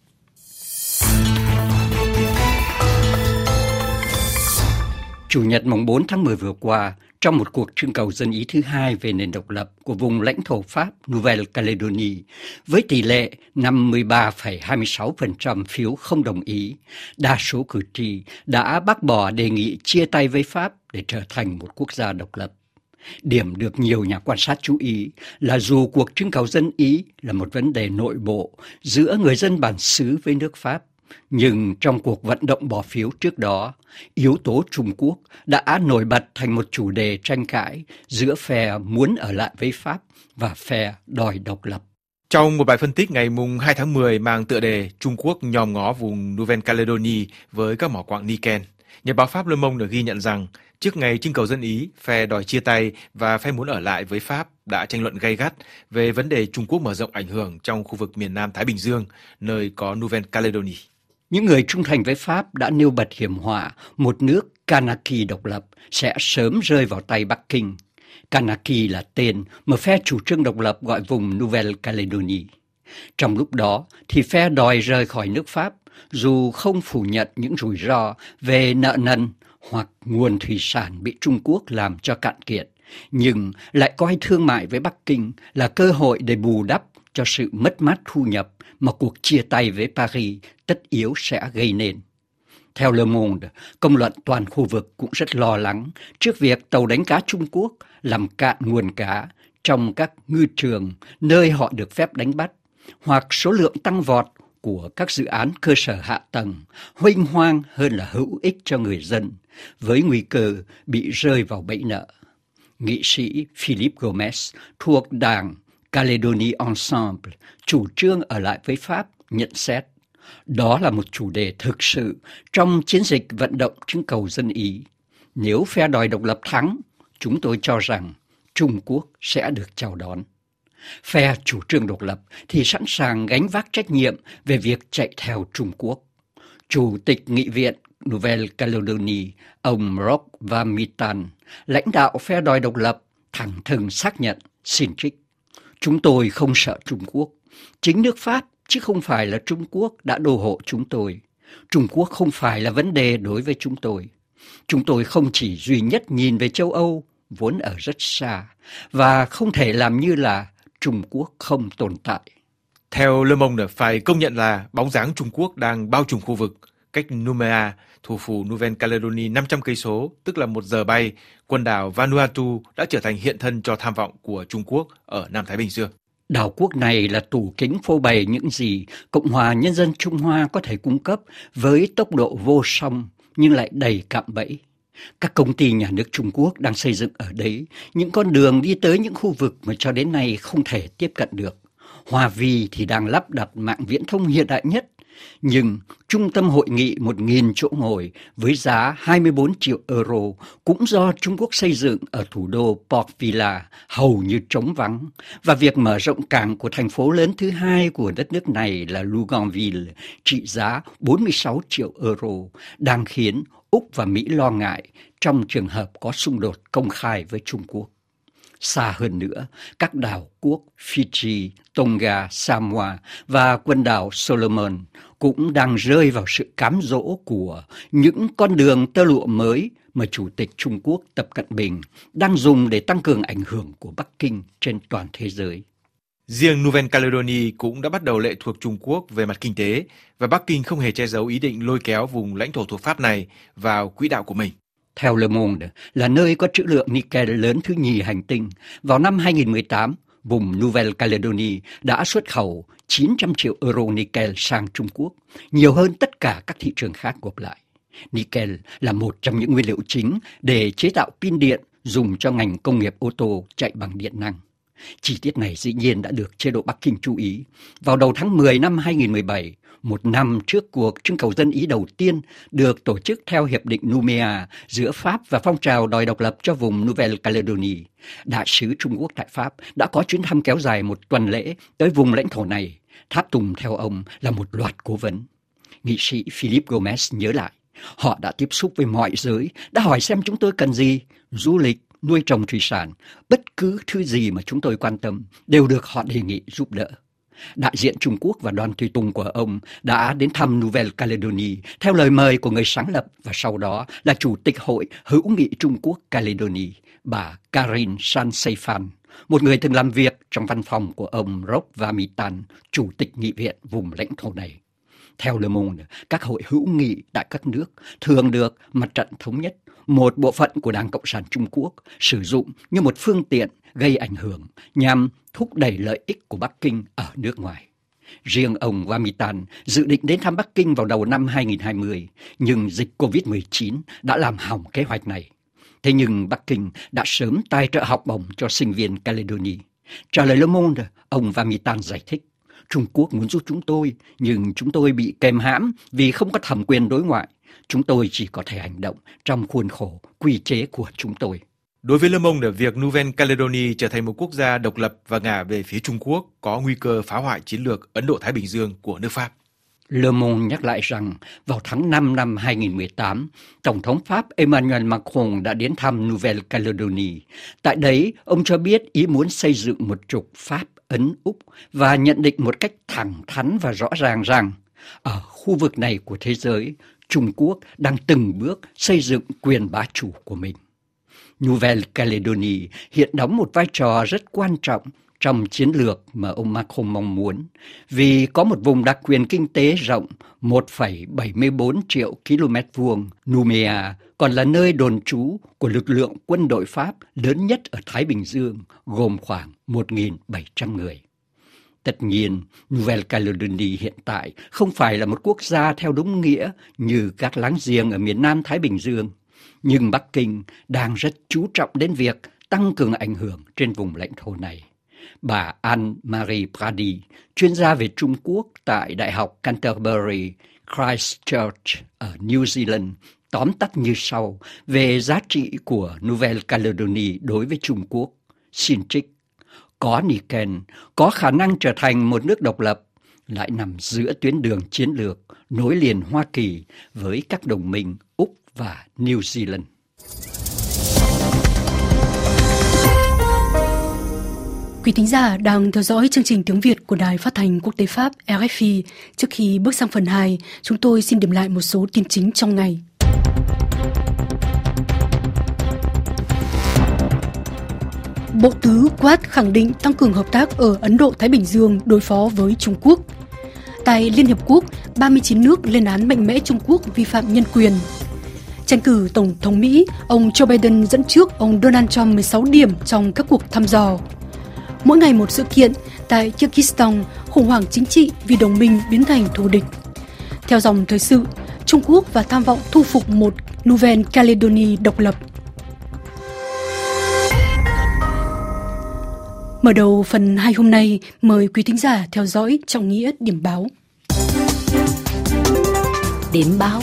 Chủ nhật mùng bốn tháng mười vừa qua, trong một cuộc trưng cầu dân ý thứ hai về nền độc lập của vùng lãnh thổ Pháp Nouvelle Calédonie, với tỷ lệ năm mươi ba phẩy hai mươi sáu phần trăm phiếu không đồng ý, đa số cử tri đã bác bỏ đề nghị chia tay với Pháp để trở thành một quốc gia độc lập. Điểm được nhiều nhà quan sát chú ý là dù cuộc trưng cầu dân ý là một vấn đề nội bộ giữa người dân bản xứ với nước Pháp, nhưng trong cuộc vận động bỏ phiếu trước đó, yếu tố Trung Quốc đã nổi bật thành một chủ đề tranh cãi giữa phe muốn ở lại với Pháp và phe đòi độc lập. Trong một bài phân tích ngày hai tháng mười mang tựa đề Trung Quốc nhòm ngó vùng Nouvelle Calédonie với các mỏ quặng Niken, nhà báo Pháp Le Monde ghi nhận rằng trước ngày trưng cầu dân Ý, phe đòi chia tay và phe muốn ở lại với Pháp đã tranh luận gay gắt về vấn đề Trung Quốc mở rộng ảnh hưởng trong khu vực miền Nam Thái Bình Dương, nơi có Nouvelle Calédonie. Những người trung thành với Pháp đã nêu bật hiểm họa một nước Kanaki độc lập sẽ sớm rơi vào tay Bắc Kinh. Kanaki là tên mà phe chủ trương độc lập gọi vùng Nouvelle Calédonie. Trong lúc đó thì phe đòi rời khỏi nước Pháp, dù không phủ nhận những rủi ro về nợ nần hoặc nguồn thủy sản bị Trung Quốc làm cho cạn kiệt, nhưng lại coi thương mại với Bắc Kinh là cơ hội để bù đắp cho sự mất mát thu nhập mà cuộc chia tay với Paris tất yếu sẽ gây nên. Theo Le Monde, công luận toàn khu vực cũng rất lo lắng trước việc tàu đánh cá Trung Quốc làm cạn nguồn cá trong các ngư trường nơi họ được phép đánh bắt, hoặc số lượng tăng vọt của các dự án cơ sở hạ tầng huênh hoang hơn là hữu ích cho người dân, với nguy cơ bị rơi vào bẫy nợ. Nghị sĩ Philippe Gomez thuộc đảng Calédonie Ensemble, chủ trương ở lại với Pháp, nhận xét đó là một chủ đề thực sự trong chiến dịch vận động trưng cầu dân Ý. Nếu phe đòi độc lập thắng, chúng tôi cho rằng Trung Quốc sẽ được chào đón. Phe chủ trương độc lập thì sẵn sàng gánh vác trách nhiệm về việc chạy theo Trung Quốc. Chủ tịch Nghị viện Nouvelle Calédonie, ông Roch Van Mitan, lãnh đạo phe đòi độc lập, thẳng thừng xác nhận, xin trích: chúng tôi không sợ Trung Quốc. Chính nước Pháp, chứ không phải là Trung Quốc đã đô hộ chúng tôi. Trung Quốc không phải là vấn đề đối với chúng tôi. Chúng tôi không chỉ duy nhất nhìn về châu Âu, vốn ở rất xa, và không thể làm như là Trung Quốc không tồn tại. Theo Le Monde, phải công nhận là bóng dáng Trung Quốc đang bao trùm khu vực, cách Nouméa, thủ phủ Nouvelle-Calédonie năm trăm cây số, tức là một giờ bay, quần đảo Vanuatu đã trở thành hiện thân cho tham vọng của Trung Quốc ở Nam Thái Bình Dương. Đảo quốc này là tủ kính phô bày những gì Cộng hòa Nhân dân Trung Hoa có thể cung cấp với tốc độ vô song nhưng lại đầy cạm bẫy. Các công ty nhà nước Trung Quốc đang xây dựng ở đấy những con đường đi tới những khu vực mà cho đến nay không thể tiếp cận được. Hoa Vi thì đang lắp đặt mạng viễn thông hiện đại nhất, nhưng trung tâm hội nghị một nghìn chỗ ngồi với giá hai mươi bốn triệu euro cũng do Trung Quốc xây dựng ở thủ đô Port Vila hầu như trống vắng, và việc mở rộng cảng của thành phố lớn thứ hai của đất nước này là Luganville trị giá bốn mươi sáu triệu euro đang khiến Úc và Mỹ lo ngại trong trường hợp có xung đột công khai với Trung Quốc. Xa hơn nữa, các đảo quốc Fiji, Tonga, Samoa và quần đảo Solomon cũng đang rơi vào sự cám dỗ của những con đường tơ lụa mới mà Chủ tịch Trung Quốc Tập Cận Bình đang dùng để tăng cường ảnh hưởng của Bắc Kinh trên toàn thế giới. Riêng Nouvelle-Calédonie cũng đã bắt đầu lệ thuộc Trung Quốc về mặt kinh tế, và Bắc Kinh không hề che giấu ý định lôi kéo vùng lãnh thổ thuộc Pháp này vào quỹ đạo của mình. Theo Le Monde, là nơi có trữ lượng nickel lớn thứ nhì hành tinh, vào năm hai nghìn không trăm mười tám, vùng Nouvelle-Calédonie đã xuất khẩu chín trăm triệu euro nickel sang Trung Quốc, nhiều hơn tất cả các thị trường khác gộp lại. Nickel là một trong những nguyên liệu chính để chế tạo pin điện dùng cho ngành công nghiệp ô tô chạy bằng điện năng. Chi tiết này dĩ nhiên đã được chế độ Bắc Kinh chú ý. Vào đầu tháng mười năm hai nghìn không trăm mười bảy, một năm trước cuộc trưng cầu dân Ý đầu tiên được tổ chức theo Hiệp định Nouméa giữa Pháp và phong trào đòi độc lập cho vùng Nouvelle-Calédonie, Đại sứ Trung Quốc tại Pháp đã có chuyến thăm kéo dài một tuần lễ tới vùng lãnh thổ này, tháp tùng theo ông là một loạt cố vấn. Nghị sĩ Philip Gomez nhớ lại, họ đã tiếp xúc với mọi giới, đã hỏi xem chúng tôi cần gì, du lịch, nuôi trồng thủy sản, bất cứ thứ gì mà chúng tôi quan tâm đều được họ đề nghị giúp đỡ. Đại diện Trung Quốc và đoàn tùy tùng của ông đã đến thăm Nouvelle-Calédonie theo lời mời của người sáng lập và sau đó là Chủ tịch Hội hữu nghị Trung Quốc Calédonie, bà Karine San-Seifan, một người từng làm việc trong văn phòng của ông Roch Vamitan, Chủ tịch Nghị viện vùng lãnh thổ này. Theo Le Monde, các hội hữu nghị tại các nước thường được Mặt trận Thống nhất, một bộ phận của Đảng Cộng sản Trung Quốc, sử dụng như một phương tiện gây ảnh hưởng nhằm thúc đẩy lợi ích của Bắc Kinh ở nước ngoài. Riêng ông Vamitan dự định đến thăm Bắc Kinh vào đầu năm hai nghìn không trăm hai mươi, nhưng dịch covid mười chín đã làm hỏng kế hoạch này. Thế nhưng Bắc Kinh đã sớm tài trợ học bổng cho sinh viên Calédonie. Trả lời Le Monde, ông Vamitan giải thích, Trung Quốc muốn giúp chúng tôi, nhưng chúng tôi bị kềm hãm vì không có thẩm quyền đối ngoại. Chúng tôi chỉ có thể hành động trong khuôn khổ quy chế của chúng tôi. Đối với Le Monde, việc Nouvelle-Calédonie trở thành một quốc gia độc lập và ngả về phía Trung Quốc có nguy cơ phá hoại chiến lược Ấn Độ-Thái Bình Dương của nước Pháp. Le Monde nhắc lại rằng vào tháng năm năm hai nghìn không trăm mười tám, Tổng thống Pháp Emmanuel Macron đã đến thăm Nouvelle-Calédonie. Tại đấy, ông cho biết ý muốn xây dựng một trục Pháp-Ấn-Úc và nhận định một cách thẳng thắn và rõ ràng rằng ở khu vực này của thế giới, Trung Quốc đang từng bước xây dựng quyền bá chủ của mình. Nouvelle-Calédonie hiện đóng một vai trò rất quan trọng trong chiến lược mà ông Macron mong muốn, vì có một vùng đặc quyền kinh tế rộng một phẩy bảy mươi bốn triệu ki lô mét vuông. Nouméa còn là nơi đồn trú của lực lượng quân đội Pháp lớn nhất ở Thái Bình Dương, gồm khoảng một nghìn bảy trăm người. Tất nhiên, Nouvelle-Calédonie hiện tại không phải là một quốc gia theo đúng nghĩa như các láng giềng ở miền Nam Thái Bình Dương, nhưng Bắc Kinh đang rất chú trọng đến việc tăng cường ảnh hưởng trên vùng lãnh thổ này. Bà Anne-Marie Brady, chuyên gia về Trung Quốc tại Đại học Canterbury, Christchurch ở New Zealand, tóm tắt như sau về giá trị của Nouvelle-Calédonie đối với Trung Quốc. Xin trích: có nickel, có khả năng trở thành một nước độc lập, lại nằm giữa tuyến đường chiến lược nối liền Hoa Kỳ với các đồng minh Úc và New Zealand. Quý thính giả đang theo dõi chương trình tiếng Việt của Đài Phát thanh Quốc tế Pháp R F I. Trước khi bước sang phần hai, chúng tôi xin điểm lại một số tin chính trong ngày. Bộ Tứ Quát khẳng định tăng cường hợp tác ở Ấn Độ-Thái Bình Dương đối phó với Trung Quốc. Tại Liên Hiệp Quốc, ba mươi chín nước lên án mạnh mẽ Trung Quốc vi phạm nhân quyền. Tranh cử Tổng thống Mỹ, ông Joe Biden dẫn trước ông Donald Trump mười sáu điểm trong các cuộc thăm dò. Mỗi ngày một sự kiện, tại Kyrgyzstan, khủng hoảng chính trị vì đồng minh biến thành thù địch. Theo dòng thời sự, Trung Quốc và tham vọng thu phục một Nouvelle Calédonie độc lập. Mở đầu phần hai hôm nay, mời quý thính giả theo dõi trọng nghĩa điểm báo. Điểm báo.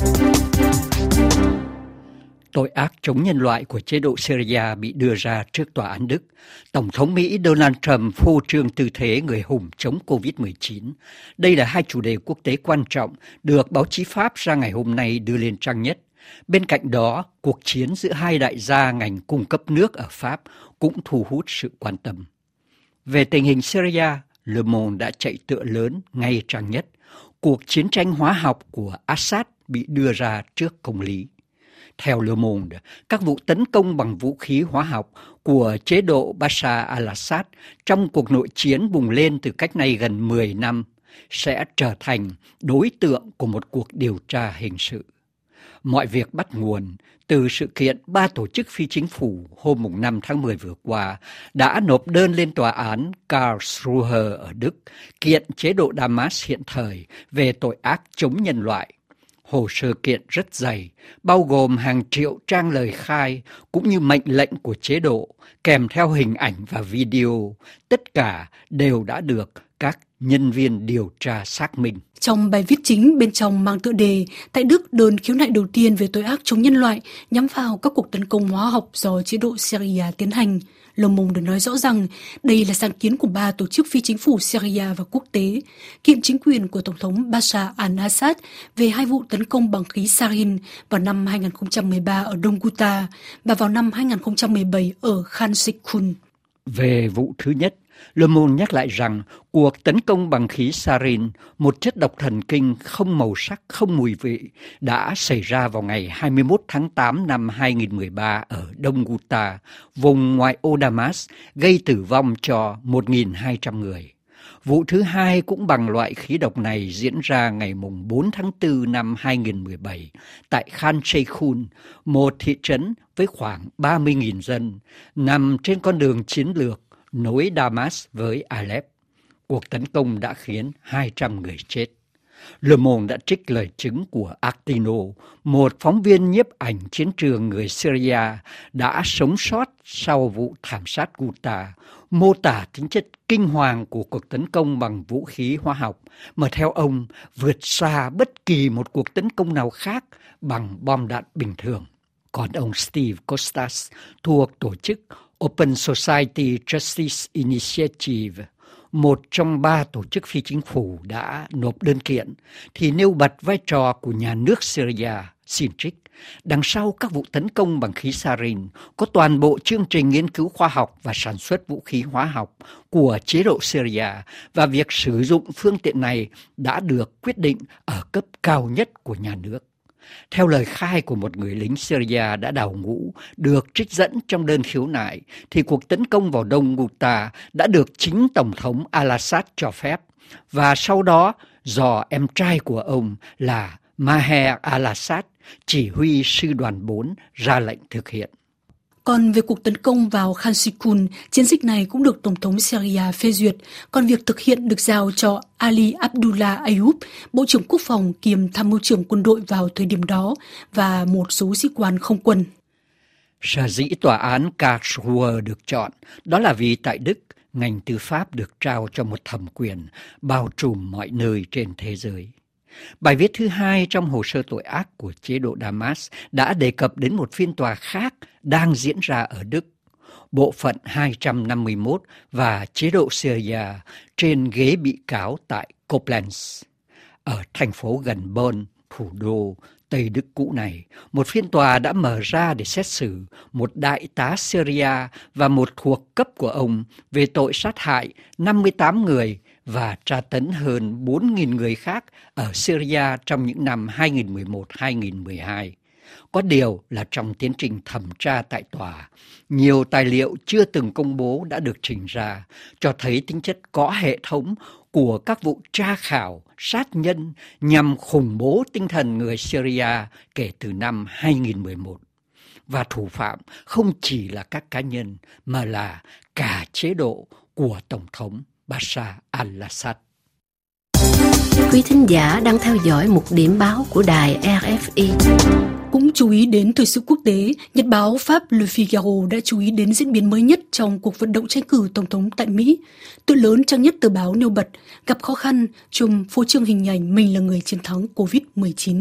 Tội ác chống nhân loại của chế độ Syria bị đưa ra trước tòa án Đức. Tổng thống Mỹ Donald Trump phô trương tư thế người hùng chống covid mười chín. Đây là hai chủ đề quốc tế quan trọng được báo chí Pháp ra ngày hôm nay đưa lên trang nhất. Bên cạnh đó, cuộc chiến giữa hai đại gia ngành cung cấp nước ở Pháp cũng thu hút sự quan tâm. Về tình hình Syria, Le Monde đã chạy tựa lớn ngay trang nhất. Cuộc chiến tranh hóa học của Assad bị đưa ra trước công lý. Theo Le Monde, các vụ tấn công bằng vũ khí hóa học của chế độ Bashar al-Assad trong cuộc nội chiến bùng lên từ cách nay gần mười năm sẽ trở thành đối tượng của một cuộc điều tra hình sự. Mọi việc bắt nguồn từ sự kiện ba tổ chức phi chính phủ hôm năm tháng mười vừa qua đã nộp đơn lên tòa án Karlsruhe ở Đức kiện chế độ Damas hiện thời về tội ác chống nhân loại. Hồ sơ kiện rất dày, bao gồm hàng triệu trang lời khai cũng như mệnh lệnh của chế độ, kèm theo hình ảnh và video. Tất cả đều đã được các nhân viên điều tra xác minh. Trong bài viết chính bên trong mang tựa đề tại Đức, đơn khiếu nại đầu tiên về tội ác chống nhân loại nhắm vào các cuộc tấn công hóa học do chế độ Syria tiến hành. Le Monde nói rõ rằng đây là sáng kiến của ba tổ chức phi chính phủ Syria và quốc tế, kiện chính quyền của Tổng thống Bashar al-Assad về hai vụ tấn công bằng khí sarin vào năm hai không một ba ở Đông Ghouta và vào năm hai không một bảy ở Khan Sheikhoun. Về vụ thứ nhất, Le Monde nhắc lại rằng cuộc tấn công bằng khí sarin, một chất độc thần kinh không màu sắc, không mùi vị, đã xảy ra vào ngày hai mươi mốt tháng tám năm hai không một ba ở Đông Ghouta, vùng ngoại ô Damas, gây tử vong cho một nghìn hai trăm người. Vụ thứ hai cũng bằng loại khí độc này diễn ra ngày bốn tháng tư năm hai không một bảy tại Khan Sheikhoun, một thị trấn với khoảng ba mươi nghìn dân, nằm trên con đường chiến lược nối Damas với Aleppo. Cuộc tấn công đã khiến hai trăm người chết. Le Monde đã trích lời chứng của Artino, một phóng viên nhiếp ảnh chiến trường người Syria đã sống sót sau vụ thảm sát Ghouta, mô tả tính chất kinh hoàng của cuộc tấn công bằng vũ khí hóa học mà theo ông vượt xa bất kỳ một cuộc tấn công nào khác bằng bom đạn bình thường. Còn ông Steve Costas thuộc tổ chức Open Society Justice Initiative, một trong ba tổ chức phi chính phủ đã nộp đơn kiện, thì nêu bật vai trò của nhà nước Syria, xin trích. Đằng sau các vụ tấn công bằng khí sarin có toàn bộ chương trình nghiên cứu khoa học và sản xuất vũ khí hóa học của chế độ Syria, và việc sử dụng phương tiện này đã được quyết định ở cấp cao nhất của nhà nước. Theo lời khai của một người lính Syria đã đào ngũ, được trích dẫn trong đơn khiếu nại, thì cuộc tấn công vào Đông Ghouta đã được chính Tổng thống al-Assad cho phép, và sau đó do em trai của ông là Maher al-Assad, chỉ huy sư đoàn bốn, ra lệnh thực hiện. Còn về cuộc tấn công vào Khan Sheikhoun, chiến dịch này cũng được Tổng thống Syria phê duyệt, còn việc thực hiện được giao cho Ali Abdullah Ayoub, Bộ trưởng Quốc phòng kiêm tham mưu trưởng quân đội vào thời điểm đó, và một số sĩ quan không quân. Sở dĩ tòa án Karlsruhe được chọn, đó là vì tại Đức, ngành tư pháp được trao cho một thẩm quyền bao trùm mọi nơi trên thế giới. Bài viết thứ hai trong hồ sơ tội ác của chế độ Damas đã đề cập đến một phiên tòa khác đang diễn ra ở Đức. Bộ phận hai trăm năm mươi mốt và chế độ Syria trên ghế bị cáo tại Koblenz. Ở thành phố gần Bonn, thủ đô Tây Đức cũ này, một phiên tòa đã mở ra để xét xử một đại tá Syria và một thuộc cấp của ông về tội sát hại năm mươi tám người và tra tấn hơn bốn nghìn người khác ở Syria trong những năm hai nghìn mười một đến hai nghìn mười hai. Có điều là trong tiến trình thẩm tra tại tòa, nhiều tài liệu chưa từng công bố đã được trình ra, cho thấy tính chất có hệ thống của các vụ tra khảo, sát nhân nhằm khủng bố tinh thần người Syria kể từ năm hai nghìn mười một. Và thủ phạm không chỉ là các cá nhân mà là cả chế độ của Tổng thống Bashar al-Assad. Quý thính giả đang theo dõi một điểm báo của đài rờ ép i. Cũng chú ý đến thời sự quốc tế, nhật báo Pháp Le Figaro đã chú ý đến diễn biến mới nhất trong cuộc vận động tranh cử tổng thống tại Mỹ. Tựa lớn trang nhất tờ báo nêu bật gặp khó khăn trong phô trương hình ảnh mình là người chiến thắng covid mười chín.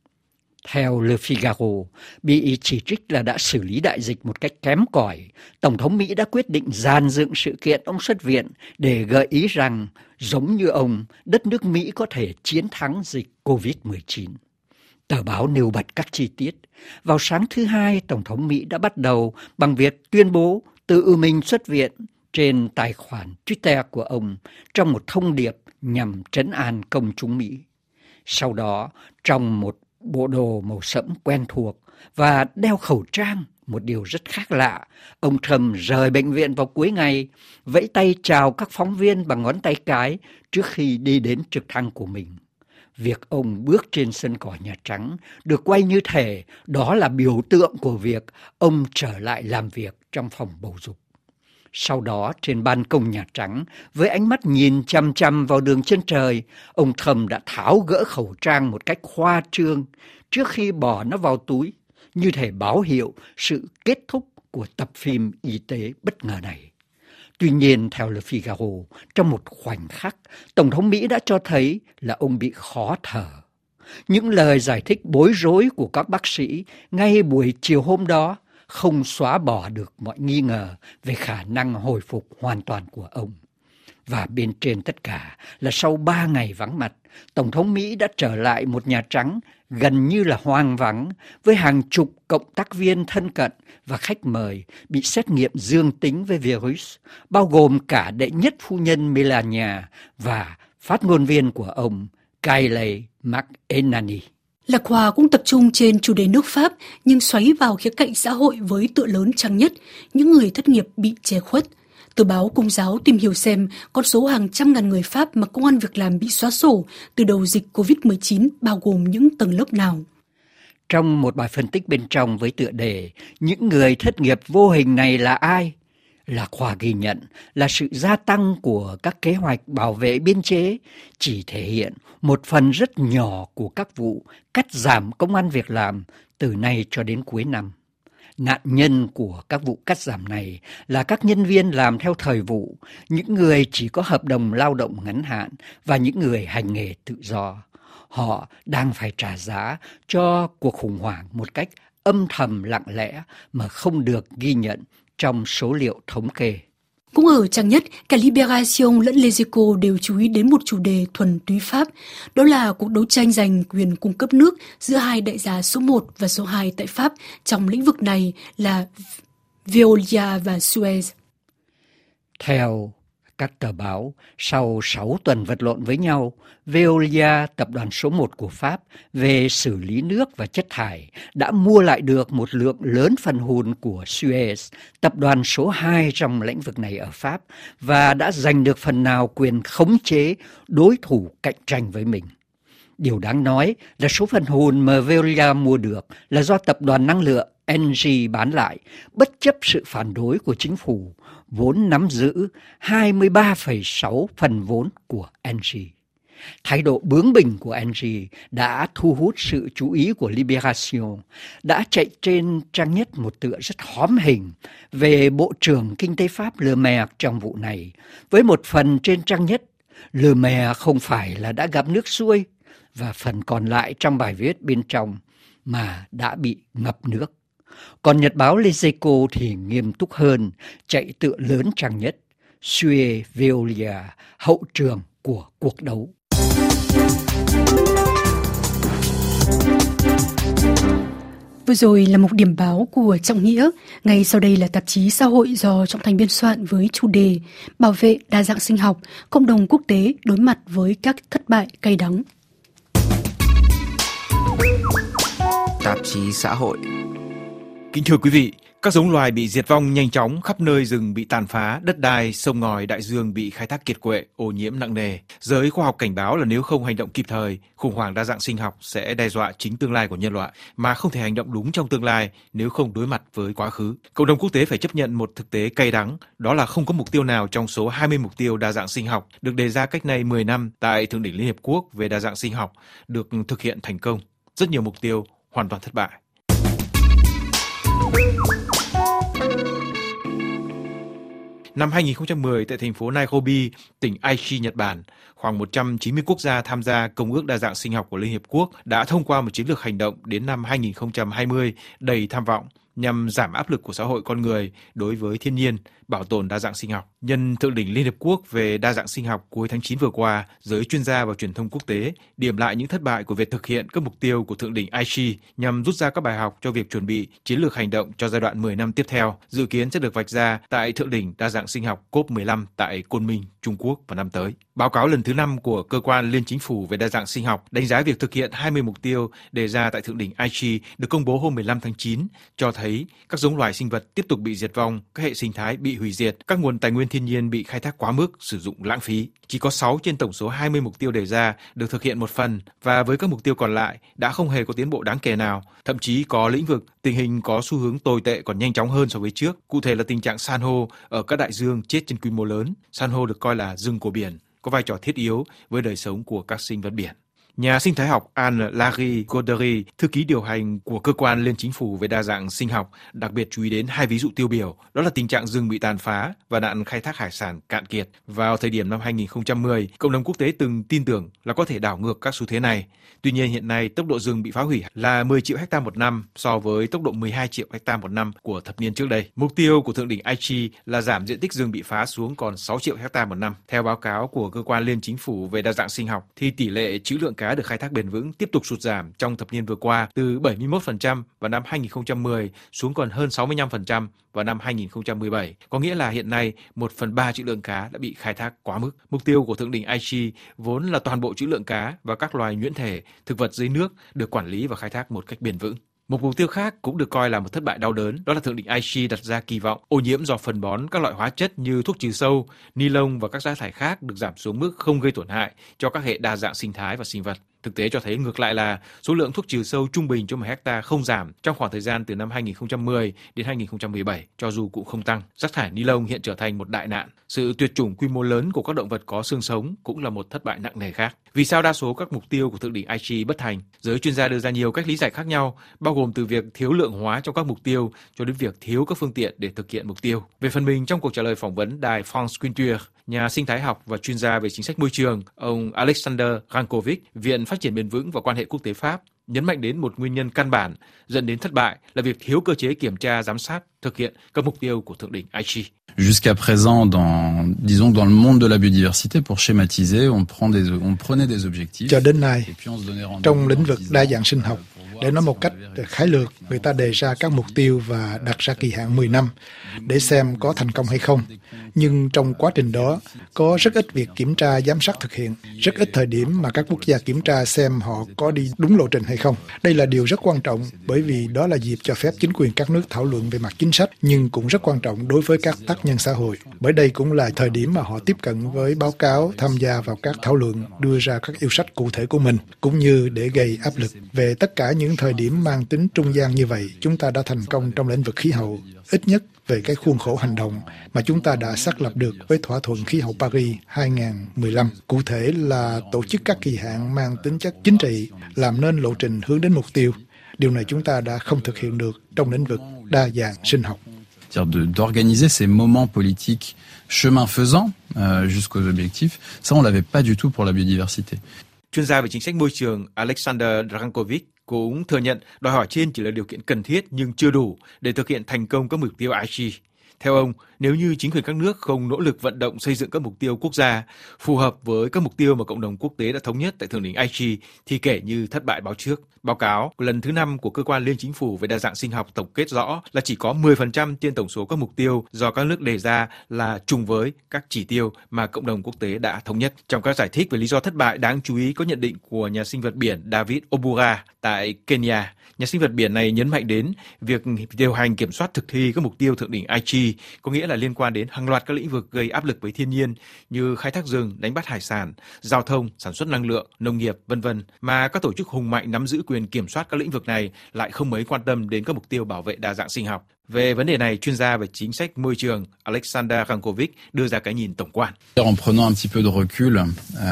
Theo Le Figaro, bị chỉ trích là đã xử lý đại dịch một cách kém cỏi, Tổng thống Mỹ đã quyết định dàn dựng sự kiện ông xuất viện để gợi ý rằng, giống như ông, đất nước Mỹ có thể chiến thắng dịch covid mười chín. Tờ báo nêu bật các chi tiết. Vào sáng thứ Hai, Tổng thống Mỹ đã bắt đầu bằng việc tuyên bố tự mình xuất viện trên tài khoản Twitter của ông trong một thông điệp nhằm trấn an công chúng Mỹ. Sau đó, trong một bộ đồ màu sẫm quen thuộc và đeo khẩu trang, một điều rất khác lạ, ông Trump rời bệnh viện vào cuối ngày, vẫy tay chào các phóng viên bằng ngón tay cái trước khi đi đến trực thăng của mình. Việc ông bước trên sân cỏ Nhà Trắng được quay như thể đó là biểu tượng của việc ông trở lại làm việc trong phòng bầu dục. Sau đó, trên ban công Nhà Trắng, với ánh mắt nhìn chăm chăm vào đường chân trời, ông Trump đã tháo gỡ khẩu trang một cách khoa trương trước khi bỏ nó vào túi, như thể báo hiệu sự kết thúc của tập phim y tế bất ngờ này. Tuy nhiên, theo Le Figaro, trong một khoảnh khắc, Tổng thống Mỹ đã cho thấy là ông bị khó thở. Những lời giải thích bối rối của các bác sĩ ngay buổi chiều hôm đó không xóa bỏ được mọi nghi ngờ về khả năng hồi phục hoàn toàn của ông. Và bên trên tất cả là sau ba ngày vắng mặt, Tổng thống Mỹ đã trở lại một Nhà Trắng gần như là hoang vắng, với hàng chục cộng tác viên thân cận và khách mời bị xét nghiệm dương tính với virus, bao gồm cả đệ nhất phu nhân Melania và phát ngôn viên của ông Kayleigh McEnany. Lạc Hòa cũng tập trung trên chủ đề nước Pháp nhưng xoáy vào khía cạnh xã hội với tựa lớn trang nhất, những người thất nghiệp bị che khuất. Tờ báo Công giáo tìm hiểu xem con số hàng trăm ngàn người Pháp mà công ăn việc làm bị xóa sổ từ đầu dịch covid mười chín bao gồm những tầng lớp nào. Trong một bài phân tích bên trong với tựa đề "Những người thất nghiệp vô hình này là ai?", Lạc Hòa ghi nhận là sự gia tăng của các kế hoạch bảo vệ biên chế chỉ thể hiện một phần rất nhỏ của các vụ cắt giảm công ăn việc làm từ nay cho đến cuối năm. Nạn nhân của các vụ cắt giảm này là các nhân viên làm theo thời vụ, những người chỉ có hợp đồng lao động ngắn hạn và những người hành nghề tự do. Họ đang phải trả giá cho cuộc khủng hoảng một cách âm thầm lặng lẽ mà không được ghi nhận trong số liệu thống kê. Cũng ở trang nhất, cả Libération lẫn Les Echos đều chú ý đến một chủ đề thuần túy Pháp, đó là cuộc đấu tranh giành quyền cung cấp nước giữa hai đại gia số một và số hai tại Pháp trong lĩnh vực này là Veolia và Suez. Theo các tờ báo, sau sáu tuần vật lộn với nhau, Veolia, tập đoàn số một của Pháp về xử lý nước và chất thải, đã mua lại được một lượng lớn phần hùn của Suez, tập đoàn số hai trong lĩnh vực này ở Pháp, và đã giành được phần nào quyền khống chế đối thủ cạnh tranh với mình. Điều đáng nói là số phần hùn mà Veolia mua được là do tập đoàn năng lượng en giê bán lại, bất chấp sự phản đối của chính phủ, vốn nắm giữ hai mươi ba phẩy sáu phần vốn của en giê. Thái độ bướng bỉnh của en giê đã thu hút sự chú ý của Libération, đã chạy trên trang nhất một tựa rất hóm hình về Bộ trưởng Kinh tế Pháp Le Maire trong vụ này, với một phần trên trang nhất, Le Maire không phải là đã gặp nước xuôi, và phần còn lại trong bài viết bên trong mà đã bị ngập nước. Còn nhật báo Les Echos thì nghiêm túc hơn, chạy tựa lớn trang nhất, Suez Veolia, hậu trường của cuộc đấu. Vừa rồi là một điểm báo của Trọng Nghĩa. Ngay sau đây là tạp chí xã hội do Trọng Thành biên soạn với chủ đề Bảo vệ đa dạng sinh học, cộng đồng quốc tế đối mặt với các thất bại cay đắng. Tạp chí xã hội. Kính thưa quý vị, Các giống loài bị diệt vong nhanh chóng, khắp nơi rừng bị tàn phá, đất đai, sông ngòi, đại dương bị khai thác kiệt quệ, ô nhiễm nặng nề. Giới khoa học cảnh báo là nếu không hành động kịp thời, khủng hoảng đa dạng sinh học sẽ đe dọa chính tương lai của nhân loại, mà không thể hành động đúng trong tương lai nếu không đối mặt với quá khứ. Cộng đồng quốc tế phải chấp nhận một thực tế cay đắng, đó là không có mục tiêu nào trong số hai mươi mục tiêu đa dạng sinh học được đề ra cách nay mười năm tại Thượng đỉnh Liên Hiệp Quốc về đa dạng sinh học được thực hiện thành công. Rất nhiều mục tiêu hoàn toàn thất bại. Năm hai nghìn không trăm mười, tại thành phố Nairobi, tỉnh Aichi, Nhật Bản, khoảng một trăm chín mươi quốc gia tham gia Công ước Đa dạng sinh học của Liên Hiệp Quốc đã thông qua một chiến lược hành động đến năm hai nghìn không trăm hai mươi đầy tham vọng nhằm giảm áp lực của xã hội con người đối với thiên nhiên, bảo tồn đa dạng sinh học. Nhân Thượng đỉnh Liên Hiệp Quốc về đa dạng sinh học cuối tháng chín vừa qua, giới chuyên gia và truyền thông quốc tế điểm lại những thất bại của việc thực hiện các mục tiêu của Thượng đỉnh Aichi nhằm rút ra các bài học cho việc chuẩn bị chiến lược hành động cho giai đoạn mười năm tiếp theo, dự kiến sẽ được vạch ra tại Thượng đỉnh Đa dạng sinh học C O P mười lăm tại Côn Minh, Trung Quốc vào năm tới. Báo cáo lần thứ năm của Cơ quan Liên Chính phủ về đa dạng sinh học đánh giá việc thực hiện hai mươi mục tiêu đề ra tại Thượng đỉnh Aichi được công bố hôm mười lăm tháng chín cho thấy các giống loài sinh vật tiếp tục bị diệt vong, các hệ sinh thái bị hủy diệt, các nguồn tài nguyên thiên nhiên bị khai thác quá mức, sử dụng lãng phí. Chỉ có sáu trên tổng số hai mươi mục tiêu đề ra được thực hiện một phần, và với các mục tiêu còn lại đã không hề có tiến bộ đáng kể nào. Thậm chí có lĩnh vực tình hình có xu hướng tồi tệ còn nhanh chóng hơn so với trước. Cụ thể là tình trạng san hô ở các đại dương chết trên quy mô lớn. San hô được coi là rừng của biển, có vai trò thiết yếu với đời sống của các sinh vật biển. Nhà sinh thái học Anne-Laure Gaudry, thư ký điều hành của Cơ quan Liên Chính phủ về đa dạng sinh học, đặc biệt chú ý đến hai ví dụ tiêu biểu, đó là tình trạng rừng bị tàn phá và nạn khai thác hải sản cạn kiệt. Vào thời điểm năm hai nghìn không trăm mười, cộng đồng quốc tế từng tin tưởng là có thể đảo ngược các xu thế này. Tuy nhiên hiện nay tốc độ rừng bị phá hủy là mười triệu hectare một năm so với tốc độ mười hai triệu hectare một năm của thập niên trước đây. Mục tiêu của Thượng đỉnh Aichi là giảm diện tích rừng bị phá xuống còn sáu triệu hectare một năm. Theo báo cáo của Cơ quan Liên Chính phủ về đa dạng sinh học, thì tỷ lệ trữ lượng cá được khai thác bền vững tiếp tục sụt giảm trong thập niên vừa qua từ bảy mươi mốt phần trăm vào năm hai nghìn không trăm mười xuống còn hơn sáu mươi lăm phần trăm vào năm hai nghìn không trăm mười bảy. Có nghĩa là hiện nay một phần ba trữ lượng cá đã bị khai thác quá mức. Mục tiêu của Thượng đỉnh Aichi vốn là toàn bộ trữ lượng cá và các loài nhuyễn thể, thực vật dưới nước được quản lý và khai thác một cách bền vững. Một mục tiêu khác cũng được coi là một thất bại đau đớn, đó là Thượng đỉnh Aichi đặt ra kỳ vọng ô nhiễm do phân bón, các loại hóa chất như thuốc trừ sâu, ni lông và các rác thải khác được giảm xuống mức không gây tổn hại cho các hệ đa dạng sinh thái và sinh vật. Thực tế cho thấy ngược lại là số lượng thuốc trừ sâu trung bình cho một hectare không giảm trong khoảng thời gian từ năm hai nghìn không trăm mười đến hai nghìn không trăm mười bảy, cho dù cũng không tăng. Rác thải ni lông hiện trở thành một đại nạn. Sự tuyệt chủng quy mô lớn của các động vật có xương sống cũng là một thất bại nặng nề khác. Vì sao đa số các mục tiêu của Thượng đỉnh Aichi bất thành? Giới chuyên gia đưa ra nhiều cách lý giải khác nhau, bao gồm từ việc thiếu lượng hóa trong các mục tiêu cho đến việc thiếu các phương tiện để thực hiện mục tiêu. Về phần mình, trong cuộc trả lời phỏng vấn đài France Culture, nhà sinh thái học và chuyên gia về chính sách môi trường, ông Alexander Rankovic, Viện Phát triển Bền vững và Quan hệ Quốc tế Pháp, nhấn mạnh đến một nguyên nhân căn bản dẫn đến thất bại là việc thiếu cơ chế kiểm tra giám sát thực hiện các mục tiêu của Thượng đỉnh Aichi. Jusqu'à présent, dans, disons, dans le monde de la biodiversité, pour schématiser, on prend des, on prenait des objectifs. Cho đến nay, trong lĩnh vực đa dạng sinh học, để nói một cách khái lược, người ta đề ra các mục tiêu và đặt ra kỳ hạn mười năm để xem có thành công hay không. Nhưng trong quá trình đó, có rất ít việc kiểm tra giám sát thực hiện, rất ít thời điểm mà các quốc gia kiểm tra xem họ có đi đúng lộ trình hay không. Đây là điều rất quan trọng bởi vì đó là dịp cho phép chính quyền các nước thảo luận về mặt chính sách, nhưng cũng rất quan trọng đối với các tác nhân xã hội. Bởi đây cũng là thời điểm mà họ tiếp cận với báo cáo, tham gia vào các thảo luận, đưa ra các yêu sách cụ thể của mình, cũng như để gây áp lực. Về tất cả những thời điểm mang tính trung gian như vậy, chúng ta đã thành công trong lĩnh vực khí hậu, ít nhất về cái khuôn khổ hành động mà chúng ta đã xác lập được với thỏa thuận khí hậu Paris hai nghìn không trăm mười lăm. Cụ thể là tổ chức các kỳ hạn mang tính chất chính trị, làm nên lộ trình hướng đến mục tiêu. Điều này chúng ta đã không thực hiện được trong lĩnh vực đa dạng sinh học. D'organiser ces moments politiques chemin faisant euh, jusqu'aux objectifs, ça on l'avait pas du tout pour la biodiversité. Chuyên gia về chính sách môi trường Alexander Rankovic cũng thừa nhận đòi hỏi trên chỉ là điều kiện cần thiết nhưng chưa đủ để thực hiện thành công các mục tiêu Aichi. Theo ông, nếu như chính quyền các nước không nỗ lực vận động xây dựng các mục tiêu quốc gia phù hợp với các mục tiêu mà cộng đồng quốc tế đã thống nhất tại thượng đỉnh Aichi thì kể như thất bại báo trước. Báo cáo lần thứ năm của cơ quan liên chính phủ về đa dạng sinh học tổng kết rõ là chỉ có mười phần trăm trên tổng số các mục tiêu do các nước đề ra là trùng với các chỉ tiêu mà cộng đồng quốc tế đã thống nhất. Trong các giải thích về lý do thất bại, đáng chú ý có nhận định của nhà sinh vật biển David Obura tại Kenya. Nhà sinh vật biển này nhấn mạnh đến việc điều hành kiểm soát thực thi các mục tiêu thượng đỉnh Aichi, có nghĩa là liên quan đến hàng loạt các lĩnh vực gây áp lực với thiên nhiên như khai thác rừng, đánh bắt hải sản, giao thông, sản xuất năng lượng, nông nghiệp, vân vân, mà các tổ chức hùng mạnh nắm giữ quyền kiểm soát các lĩnh vực này lại không mấy quan tâm đến các mục tiêu bảo vệ đa dạng sinh học. Về vấn đề này, chuyên gia về chính sách môi trường Alexander Rankovic đưa ra cái nhìn tổng quan. En prenant un petit peu de recul, euh,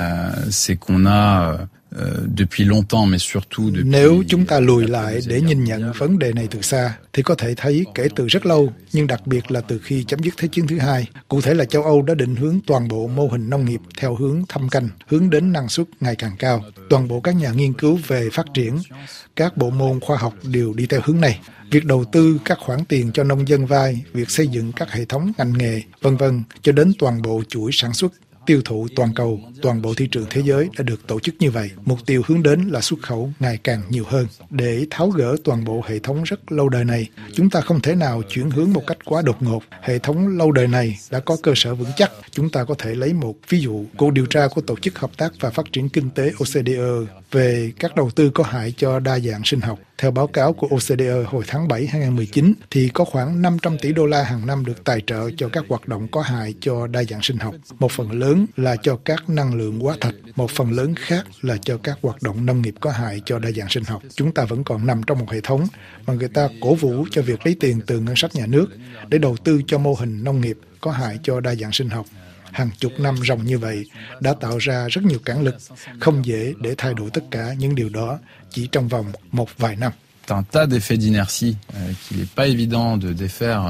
c'est qu'on a euh, depuis longtemps, mais surtout depuis... Nếu chúng ta lùi lại để nhìn nhận vấn đề này từ xa, thì có thể thấy kể từ rất lâu, nhưng đặc biệt là từ khi chấm dứt Thế chiến thứ hai, cụ thể là châu Âu đã định hướng toàn bộ mô hình nông nghiệp theo hướng thâm canh, hướng đến năng suất ngày càng cao. Toàn bộ các nhà nghiên cứu về phát triển, các bộ môn khoa học đều đi theo hướng này. Việc đầu tư các khoản tiền cho nông dân vay, việc xây dựng các hệ thống ngành nghề, vân vân, cho đến toàn bộ chuỗi sản xuất, tiêu thụ toàn cầu, toàn bộ thị trường thế giới đã được tổ chức như vậy. Mục tiêu hướng đến là xuất khẩu ngày càng nhiều hơn. Để tháo gỡ toàn bộ hệ thống rất lâu đời này, chúng ta không thể nào chuyển hướng một cách quá đột ngột. Hệ thống lâu đời này đã có cơ sở vững chắc. Chúng ta có thể lấy một ví dụ, cuộc điều tra của Tổ chức Hợp tác và Phát triển Kinh tế O C D E về các đầu tư có hại cho đa dạng sinh học. Theo báo cáo của O C D E hồi tháng bảy hai không một chín, thì có khoảng năm trăm tỷ đô la hàng năm được tài trợ cho các hoạt động có hại cho đa dạng sinh học. Một phần lớn là cho các năng lượng hóa thạch, một phần lớn khác là cho các hoạt động nông nghiệp có hại cho đa dạng sinh học. Chúng ta vẫn còn nằm trong một hệ thống mà người ta cổ vũ cho việc lấy tiền từ ngân sách nhà nước để đầu tư cho mô hình nông nghiệp có hại cho đa dạng sinh học. Hàng chục năm ròng như vậy đã tạo ra rất nhiều cản lực, không dễ để thay đổi tất cả những điều đó chỉ trong vòng một vài năm. Un tas d'effets d'inertie euh, qu'il n'est pas évident de défaire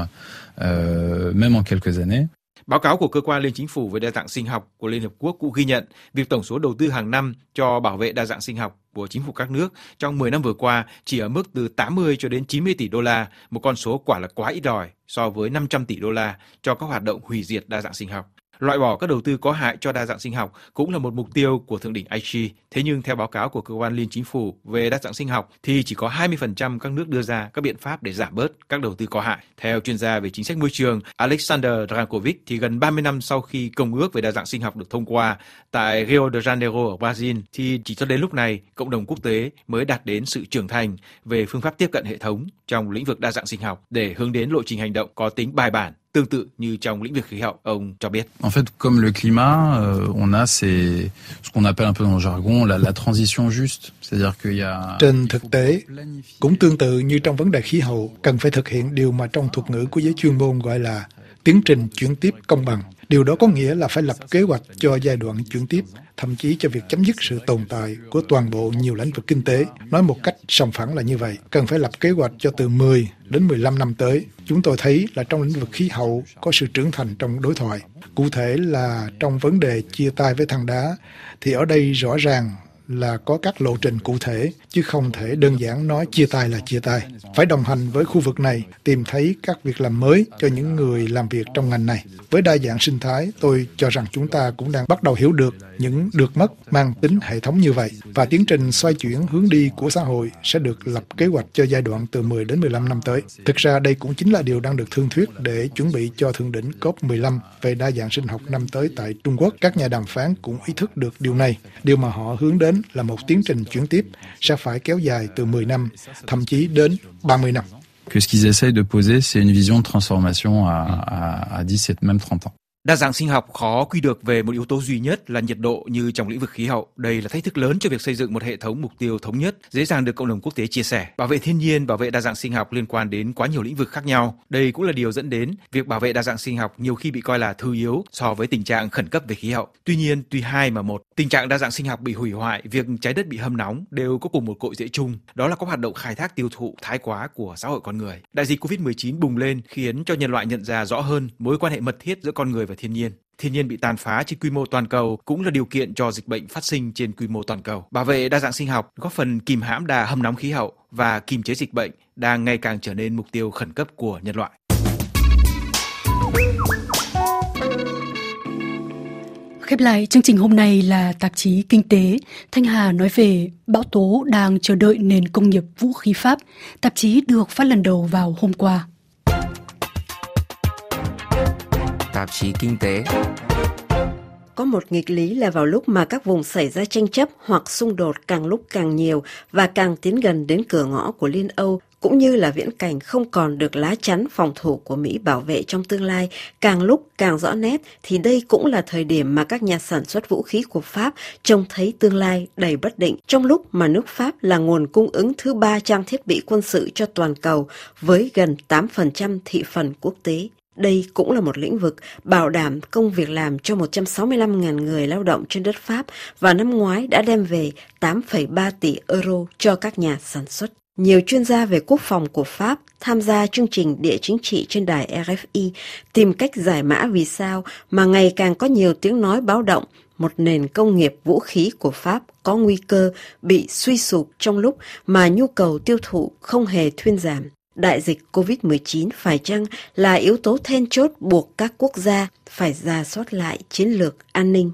euh, même en quelques années. Báo cáo của cơ quan liên chính phủ về đa dạng sinh học của Liên Hợp Quốc cũng ghi nhận việc tổng số đầu tư hàng năm cho bảo vệ đa dạng sinh học của chính phủ các nước trong mười năm vừa qua chỉ ở mức từ tám mươi cho đến chín mươi tỷ đô la, một con số quả là quá ít ỏi so với năm trăm tỷ đô la cho các hoạt động hủy diệt đa dạng sinh học. Loại bỏ các đầu tư có hại cho đa dạng sinh học cũng là một mục tiêu của thượng đỉnh Aichi. Thế nhưng theo báo cáo của cơ quan liên chính phủ về đa dạng sinh học thì chỉ có hai mươi phần trăm các nước đưa ra các biện pháp để giảm bớt các đầu tư có hại. Theo chuyên gia về chính sách môi trường Alexander Rankovic thì gần ba mươi năm sau khi Công ước về đa dạng sinh học được thông qua tại Rio de Janeiro ở Brazil thì chỉ cho đến lúc này cộng đồng quốc tế mới đạt đến sự trưởng thành về phương pháp tiếp cận hệ thống trong lĩnh vực đa dạng sinh học để hướng đến lộ trình hành động có tính bài bản. Tương tự như trong lĩnh vực khí hậu, ông cho biết. En fait, comme le climat, euh, on a ces, ce qu'on appelle un peu dans le jargon la, la transition juste, c'est-à-dire qu'il y a. Trên thực tế, cũng tương tự như trong vấn đề khí hậu, cần phải thực hiện điều mà trong thuật ngữ của giới chuyên môn gọi là tiến trình chuyển tiếp công bằng. Điều đó có nghĩa là phải lập kế hoạch cho giai đoạn chuyển tiếp, thậm chí cho việc chấm dứt sự tồn tại của toàn bộ nhiều lĩnh vực kinh tế. Nói một cách sòng phẳng là như vậy, cần phải lập kế hoạch cho từ mười đến mười lăm năm tới. Chúng tôi thấy là trong lĩnh vực khí hậu có sự trưởng thành trong đối thoại. Cụ thể là trong vấn đề chia tay với than đá, thì ở đây rõ ràng là có các lộ trình cụ thể, chứ không thể đơn giản nói chia tay là chia tay. Phải đồng hành với khu vực này, tìm thấy các việc làm mới cho những người làm việc trong ngành này. Với đa dạng sinh thái, tôi cho rằng chúng ta cũng đang bắt đầu hiểu được những được mất mang tính hệ thống như vậy. Và tiến trình xoay chuyển hướng đi của xã hội sẽ được lập kế hoạch cho giai đoạn từ mười đến mười lăm năm tới. Thực ra đây cũng chính là điều đang được thương thuyết để chuẩn bị cho thượng đỉnh C O P mười lăm về đa dạng sinh học năm tới tại Trung Quốc. Các nhà đàm phán cũng ý thức được điều này. Điều mà họ hướng đến là một tiến trình chuyển tiếp sẽ phải kéo dài từ mười năm, thậm chí đến ba mươi năm. Que ce qu'ils essayent de poser, c'est une vision de transformation à, à, à dix, même trente ans. Đa dạng sinh học khó quy được về một yếu tố duy nhất là nhiệt độ như trong lĩnh vực khí hậu. Đây là thách thức lớn cho việc xây dựng một hệ thống mục tiêu thống nhất, dễ dàng được cộng đồng quốc tế chia sẻ. Bảo vệ thiên nhiên, bảo vệ đa dạng sinh học liên quan đến quá nhiều lĩnh vực khác nhau. Đây cũng là điều dẫn đến việc bảo vệ đa dạng sinh học nhiều khi bị coi là thứ yếu so với tình trạng khẩn cấp về khí hậu. Tuy nhiên, tuy hai mà một, tình trạng đa dạng sinh học bị hủy hoại, việc trái đất bị hâm nóng đều có cùng một cội rễ chung. Đó là các hoạt động khai thác tiêu thụ thái quá của xã hội con người. Đại dịch covid mười chín bùng lên khiến cho nhân loại nhận ra rõ hơn mối quan hệ mật thiết giữa con người và thiên nhiên. Thiên nhiên bị tàn phá trên quy mô toàn cầu cũng là điều kiện cho dịch bệnh phát sinh trên quy mô toàn cầu. Bảo vệ đa dạng sinh học góp phần kìm hãm đà hâm nóng khí hậu và kiềm chế dịch bệnh đang ngày càng trở nên mục tiêu khẩn cấp của nhân loại. Khép lại chương trình hôm nay là tạp chí Kinh tế. Thanh Hà nói về bão tố đang chờ đợi nền công nghiệp vũ khí Pháp. Tạp chí được phát lần đầu vào hôm qua. Tạp chí Kinh tế. Có một nghịch lý là vào lúc mà các vùng xảy ra tranh chấp hoặc xung đột càng lúc càng nhiều và càng tiến gần đến cửa ngõ của Liên Âu, cũng như là viễn cảnh không còn được lá chắn phòng thủ của Mỹ bảo vệ trong tương lai càng lúc càng rõ nét, thì đây cũng là thời điểm mà các nhà sản xuất vũ khí của Pháp trông thấy tương lai đầy bất định, trong lúc mà nước Pháp là nguồn cung ứng thứ ba trang thiết bị quân sự cho toàn cầu với gần tám phần trăm thị phần quốc tế. Đây cũng là một lĩnh vực bảo đảm công việc làm cho một trăm sáu mươi lăm nghìn người lao động trên đất Pháp và năm ngoái đã đem về tám phẩy ba tỷ euro cho các nhà sản xuất. Nhiều chuyên gia về quốc phòng của Pháp tham gia chương trình Địa chính trị trên đài rờ ép i tìm cách giải mã vì sao mà ngày càng có nhiều tiếng nói báo động một nền công nghiệp vũ khí của Pháp có nguy cơ bị suy sụp trong lúc mà nhu cầu tiêu thụ không hề thuyên giảm. Đại dịch covid mười chín phải chăng là yếu tố then chốt buộc các quốc gia phải rà soát lại chiến lược an ninh?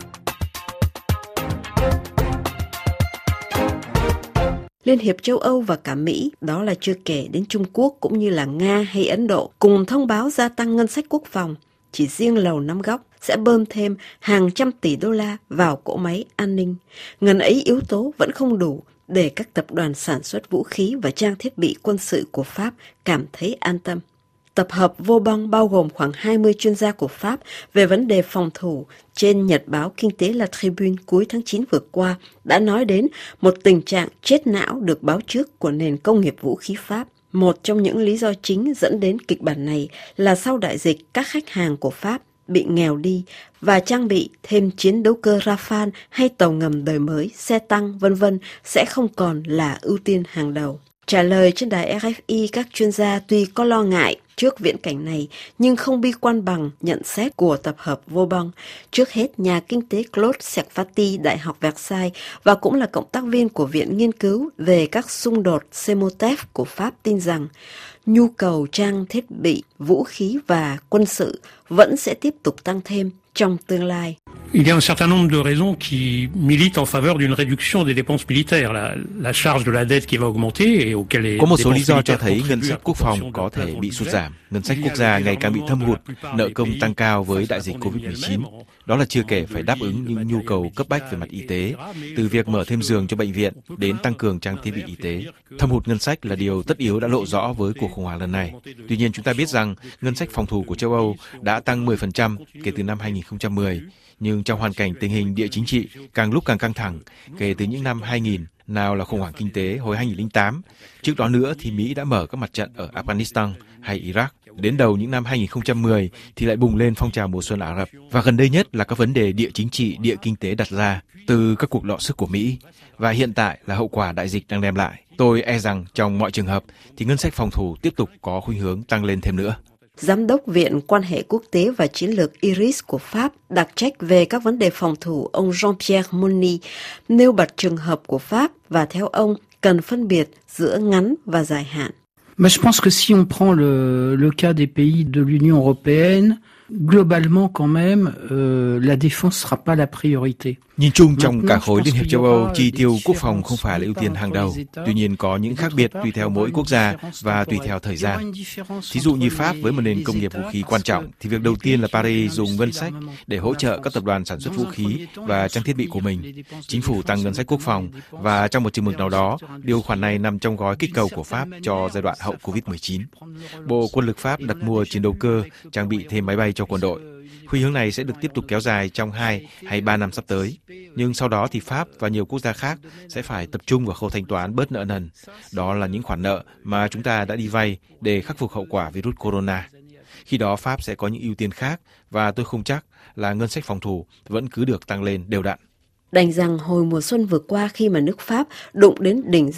Liên hiệp châu Âu và cả Mỹ, đó là chưa kể đến Trung Quốc cũng như là Nga hay Ấn Độ, cùng thông báo gia tăng ngân sách quốc phòng. Chỉ riêng Lầu Năm Góc sẽ bơm thêm hàng trăm tỷ đô la vào cỗ máy an ninh. Ngần ấy yếu tố vẫn không đủ để các tập đoàn sản xuất vũ khí và trang thiết bị quân sự của Pháp cảm thấy an tâm. Tập hợp Vauban bao gồm khoảng hai mươi chuyên gia của Pháp về vấn đề phòng thủ trên nhật báo Kinh tế La Tribune cuối tháng chín vừa qua đã nói đến một tình trạng chết não được báo trước của nền công nghiệp vũ khí Pháp. Một trong những lý do chính dẫn đến kịch bản này là sau đại dịch các khách hàng của Pháp bị nghèo đi và trang bị thêm chiến đấu cơ Rafale hay tàu ngầm đời mới, xe tăng vân vân sẽ không còn là ưu tiên hàng đầu. Trả lời trên đài rờ ép i, các chuyên gia tuy có lo ngại trước viễn cảnh này nhưng không bi quan bằng nhận xét của tập hợp Vauban. Trước hết, nhà kinh tế Claude Servati, Đại học Versailles và cũng là cộng tác viên của Viện Nghiên cứu về các xung đột Semotef của Pháp tin rằng nhu cầu trang thiết bị, vũ khí và quân sự vẫn sẽ tiếp tục tăng thêm trong tương lai. Il y a un certain nombre de raisons qui militent en faveur d'une réduction des dépenses militaires. La, la charge de la dette qui va augmenter et auquel les Có một số lý do cho thấy ngân sách quốc phòng có thể bị sụt giảm. Ngân sách quốc gia ngày càng bị thâm hụt, nợ công tăng cao với đại dịch covid mười chín. Đó là chưa kể phải đáp ứng những nhu cầu cấp bách về mặt y tế, từ việc mở thêm giường cho bệnh viện đến tăng cường trang thiết bị y tế. Thâm hụt ngân sách là điều tất yếu đã lộ rõ với cuộc khủng hoảng lần này. Tuy nhiên, chúng ta biết rằng ngân sách phòng thủ của châu Âu đã tăng mười phần trăm kể từ năm hai nghìn không trăm mười. Nhưng trong hoàn cảnh tình hình địa chính trị càng lúc càng căng thẳng kể từ những năm hai nghìn, nào là khủng hoảng kinh tế hồi hai nghìn không trăm lẻ tám, trước đó nữa thì Mỹ đã mở các mặt trận ở Afghanistan hay Iraq. Đến đầu những năm hai nghìn không trăm mười thì lại bùng lên phong trào mùa xuân Ả Rập. Và gần đây nhất là các vấn đề địa chính trị, địa kinh tế đặt ra từ các cuộc đọ sức của Mỹ. Và hiện tại là hậu quả đại dịch đang đem lại. Tôi e rằng trong mọi trường hợp thì ngân sách phòng thủ tiếp tục có khuynh hướng tăng lên thêm nữa. Giám đốc Viện Quan hệ Quốc tế và Chiến lược Iris của Pháp đặc trách về các vấn đề phòng thủ, ông Jean-Pierre Moni, nêu bật trường hợp của Pháp và theo ông cần phân biệt giữa ngắn và dài hạn. Mais je pense que si on prend le, le cas des pays de l'Union européenne, globalement quand même, euh, la défense sera pas la priorité. Nhìn chung trong cả khối Liên hiệp châu Âu, chi tiêu quốc phòng không phải là ưu tiên hàng đầu. Tuy nhiên có những khác biệt tùy theo mỗi quốc gia và tùy theo thời gian. Thí dụ như Pháp với một nền công nghiệp vũ khí quan trọng, thì việc đầu tiên là Paris dùng ngân sách để hỗ trợ các tập đoàn sản xuất vũ khí và trang thiết bị của mình. Chính phủ tăng ngân sách quốc phòng và trong một chừng mực nào đó, điều khoản này nằm trong gói kích cầu của Pháp cho giai đoạn hậu covid mười chín. Bộ Quân lực Pháp đặt mua chiến đấu cơ, trang bị thêm máy bay cho quân đội. Khuynh hướng này sẽ được tiếp tục kéo dài trong hai hay ba năm sắp tới. Nhưng sau đó thì Pháp và nhiều quốc gia khác sẽ phải tập trung vào khâu thanh toán bớt nợ nần. Đó là những khoản nợ mà chúng ta đã đi vay để khắc phục hậu quả virus corona. Khi đó Pháp sẽ có những ưu tiên khác và tôi không chắc là ngân sách phòng thủ vẫn cứ được tăng lên đều đặn. Đành rằng hồi mùa xuân vừa qua khi mà nước Pháp đụng đến đỉnh dịch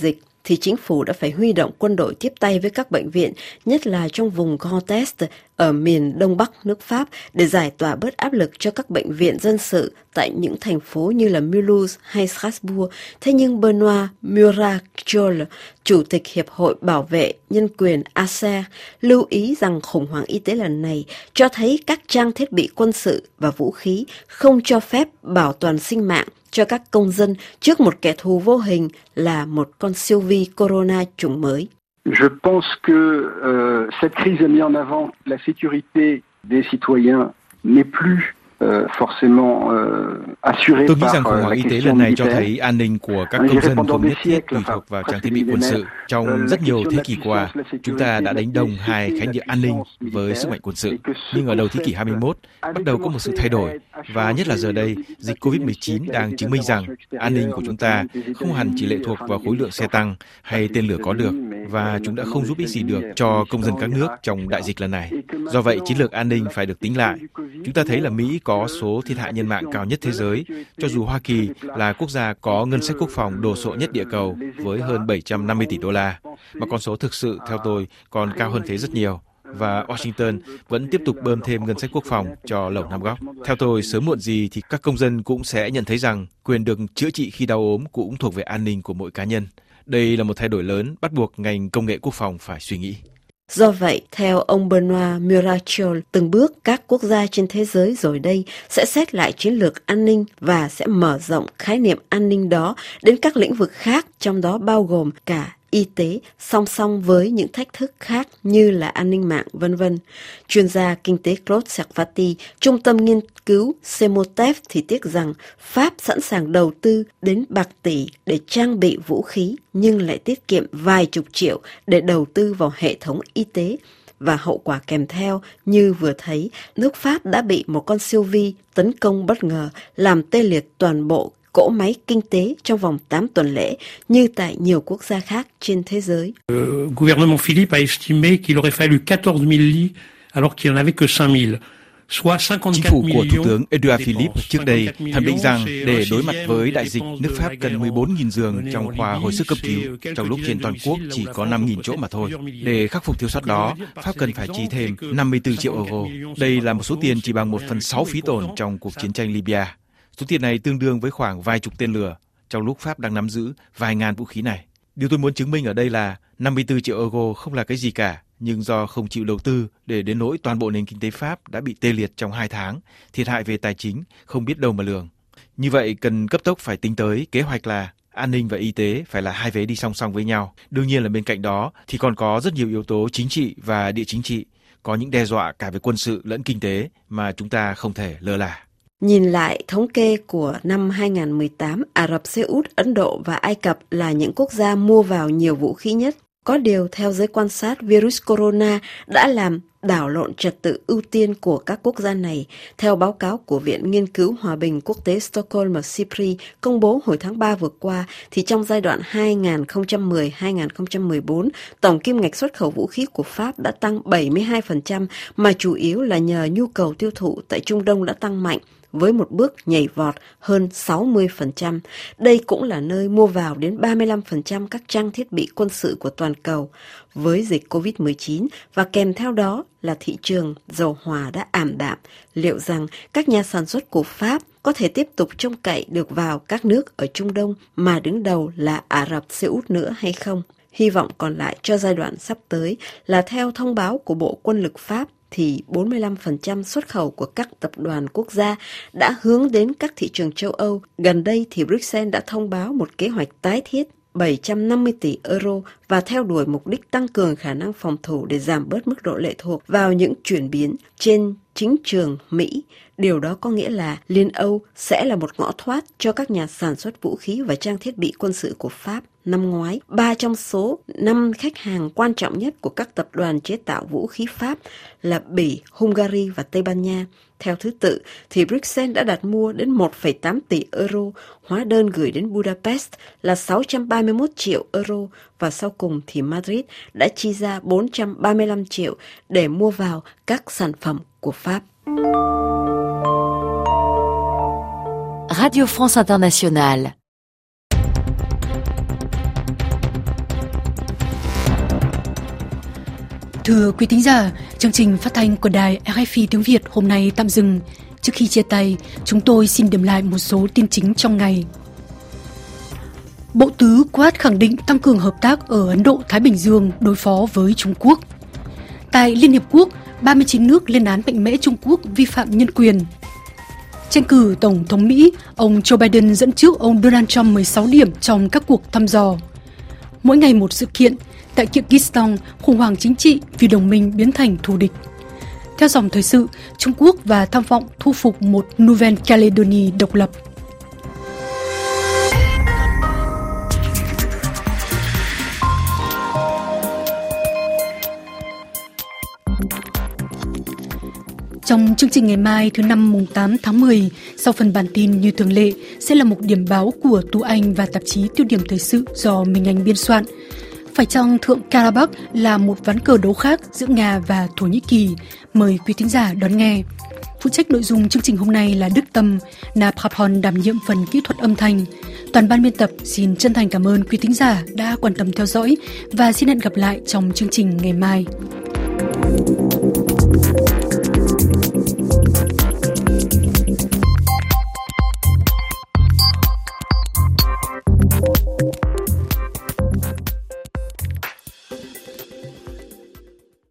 thì chính phủ đã phải huy động quân đội tiếp tay với các bệnh viện, nhất là trong vùng Grand Est ở miền Đông Bắc nước Pháp để giải tỏa bớt áp lực cho các bệnh viện dân sự tại những thành phố như là Mulhouse hay Strasbourg. Thế nhưng Benoît Murachiol, Chủ tịch Hiệp hội Bảo vệ Nhân quyền a xê e, lưu ý rằng khủng hoảng y tế lần này cho thấy các trang thiết bị quân sự và vũ khí không cho phép bảo toàn sinh mạng cho các công dân trước một kẻ thù vô hình là một con siêu vi corona chủng mới. Je pense que euh, cette crise a mis en avant la sécurité des citoyens n'est plus Tôi nghĩ rằng khủng hoảng y tế lần này cho thấy an ninh của các công dân không nhất thiết tùy thuộc vào trang thiết bị quân sự. Trong rất nhiều thế kỷ qua, chúng ta đã đánh đồng hai khái niệm an ninh với sức mạnh quân sự. Nhưng ở đầu thế kỷ hai mươi mốt, bắt đầu có một sự thay đổi. Và nhất là giờ đây, dịch covid mười chín đang chứng minh rằng an ninh của chúng ta không hẳn chỉ lệ thuộc vào khối lượng xe tăng hay tên lửa có được. Và chúng đã không giúp ích gì được cho công dân các nước trong đại dịch lần này. Do vậy, chiến lược an ninh phải được tính lại. Chúng ta thấy là Mỹ có số thiệt hại nhân mạng cao nhất thế giới, cho dù Hoa Kỳ là quốc gia có ngân sách quốc phòng đồ sộ nhất địa cầu với hơn bảy trăm năm mươi tỷ đô la, mà con số thực sự theo tôi còn cao hơn thế rất nhiều. Và Washington vẫn tiếp tục bơm thêm ngân sách quốc phòng cho Lầu Năm Góc. Theo tôi, sớm muộn gì thì các công dân cũng sẽ nhận thấy rằng quyền được chữa trị khi đau ốm cũng thuộc về an ninh của mỗi cá nhân. Đây là một thay đổi lớn bắt buộc ngành công nghệ quốc phòng phải suy nghĩ. Do vậy, theo ông Benoît Murachiol, từng bước các quốc gia trên thế giới rồi đây sẽ xét lại chiến lược an ninh và sẽ mở rộng khái niệm an ninh đó đến các lĩnh vực khác, trong đó bao gồm cả y tế, song song với những thách thức khác như là an ninh mạng, vân vân. Chuyên gia kinh tế Claude Servati, Trung tâm Nghiên cứu Semotef thì tiếc rằng Pháp sẵn sàng đầu tư đến bạc tỷ để trang bị vũ khí, nhưng lại tiết kiệm vài chục triệu để đầu tư vào hệ thống y tế. Và hậu quả kèm theo như vừa thấy, nước Pháp đã bị một con siêu vi tấn công bất ngờ, làm tê liệt toàn bộ cỗ máy kinh tế trong vòng tám tuần lễ như tại nhiều quốc gia khác trên thế giới. Le gouvernement Philippe a estimé qu'il aurait fallu quatorze mille lits alors qu'il n'en avait que cinq mille. Chính phủ của Thủ tướng Edouard Philippe trước đây thẩm định rằng để đối mặt với đại dịch, nước Pháp cần mười bốn nghìn giường trong khoa hồi sức cấp cứu, trong lúc trên toàn quốc chỉ có năm nghìn chỗ mà thôi. Để khắc phục thiếu sót đó, Pháp cần phải chi thêm năm mươi tư triệu euro. Đây là một số tiền chỉ bằng một phần sáu phí tổn trong cuộc chiến tranh Libya. Số tiền này tương đương với khoảng vài chục tên lửa, trong lúc Pháp đang nắm giữ vài ngàn vũ khí này. Điều tôi muốn chứng minh ở đây là năm mươi tư triệu euro không là cái gì cả, nhưng do không chịu đầu tư để đến nỗi toàn bộ nền kinh tế Pháp đã bị tê liệt trong hai tháng, thiệt hại về tài chính không biết đâu mà lường. Như vậy, cần cấp tốc phải tính tới kế hoạch là an ninh và y tế phải là hai vế đi song song với nhau. Đương nhiên là bên cạnh đó thì còn có rất nhiều yếu tố chính trị và địa chính trị, có những đe dọa cả về quân sự lẫn kinh tế mà chúng ta không thể lơ là. Nhìn lại thống kê của năm hai không một tám, Ả Rập Xê Út, Ấn Độ và Ai Cập là những quốc gia mua vào nhiều vũ khí nhất. Có điều, theo giới quan sát, virus corona đã làm đảo lộn trật tự ưu tiên của các quốc gia này. Theo báo cáo của Viện Nghiên cứu Hòa bình Quốc tế Stockholm ở Cyprus công bố hồi tháng ba vừa qua, thì trong giai đoạn hai nghìn không trăm mười đến hai nghìn không trăm mười bốn, tổng kim ngạch xuất khẩu vũ khí của Pháp đã tăng bảy mươi hai phần trăm, mà chủ yếu là nhờ nhu cầu tiêu thụ tại Trung Đông đã tăng mạnh, với một bước nhảy vọt hơn sáu mươi phần trăm. Đây cũng là nơi mua vào đến ba mươi lăm phần trăm các trang thiết bị quân sự của toàn cầu. Với dịch covid mười chín và kèm theo đó là thị trường dầu hỏa đã ảm đạm, liệu rằng các nhà sản xuất của Pháp có thể tiếp tục trông cậy được vào các nước ở Trung Đông mà đứng đầu là Ả Rập Xê Út nữa hay không? Hy vọng còn lại cho giai đoạn sắp tới là theo thông báo của Bộ Quân lực Pháp, thì bốn mươi lăm phần trăm xuất khẩu của các tập đoàn quốc gia đã hướng đến các thị trường châu Âu. Gần đây thì Bruxelles đã thông báo một kế hoạch tái thiết bảy trăm năm mươi tỷ euro và theo đuổi mục đích tăng cường khả năng phòng thủ để giảm bớt mức độ lệ thuộc vào những chuyển biến trên chính trường Mỹ. Điều đó có nghĩa là Liên Âu sẽ là một ngõ thoát cho các nhà sản xuất vũ khí và trang thiết bị quân sự của Pháp. Năm ngoái, ba trong số năm khách hàng quan trọng nhất của các tập đoàn chế tạo vũ khí Pháp là Bỉ, Hungary và Tây Ban Nha. Theo thứ tự, thì Bruxelles đã đặt mua đến một phẩy tám tỷ euro, hóa đơn gửi đến Budapest là sáu trăm ba mươi mốt triệu euro và sau cùng thì Madrid đã chi ra bốn trăm ba mươi lăm triệu để mua vào các sản phẩm của Pháp. Radio France Internationale. Thưa quý thính giả, chương trình phát thanh của đài rờ ép i tiếng Việt hôm nay tạm dừng. Trước khi chia tay, chúng tôi xin điểm lại một số tin chính trong ngày. Bộ Tứ Quát khẳng định tăng cường hợp tác ở Ấn Độ-Thái Bình Dương đối phó với Trung Quốc. Tại Liên Hiệp Quốc, ba mươi chín nước lên án mạnh mẽ Trung Quốc vi phạm nhân quyền. Tranh cử Tổng thống Mỹ, ông Joe Biden dẫn trước ông Donald Trump mười sáu điểm trong các cuộc thăm dò. Mỗi ngày một sự kiện, tại Kyrgyzstan, khủng hoảng chính trị vì đồng minh biến thành thù địch. Theo dòng thời sự, Trung Quốc và tham vọng thu phục một Nouvelle-Calédonie độc lập. Trong chương trình ngày mai thứ năm mùng tám tháng mười, sau phần bản tin như thường lệ sẽ là một điểm báo của Tú Anh và tạp chí Tiêu điểm thời sự do Minh Anh biên soạn. Phải chăng Thượng Karabakh là một ván cờ đấu khác giữa Nga và Thổ Nhĩ Kỳ? Mời quý thính giả đón nghe. Phụ trách nội dung chương trình hôm nay là Đức Tâm, Na Prapon đảm nhiệm phần kỹ thuật âm thanh. Toàn ban biên tập xin chân thành cảm ơn quý thính giả đã quan tâm theo dõi và xin hẹn gặp lại trong chương trình ngày mai.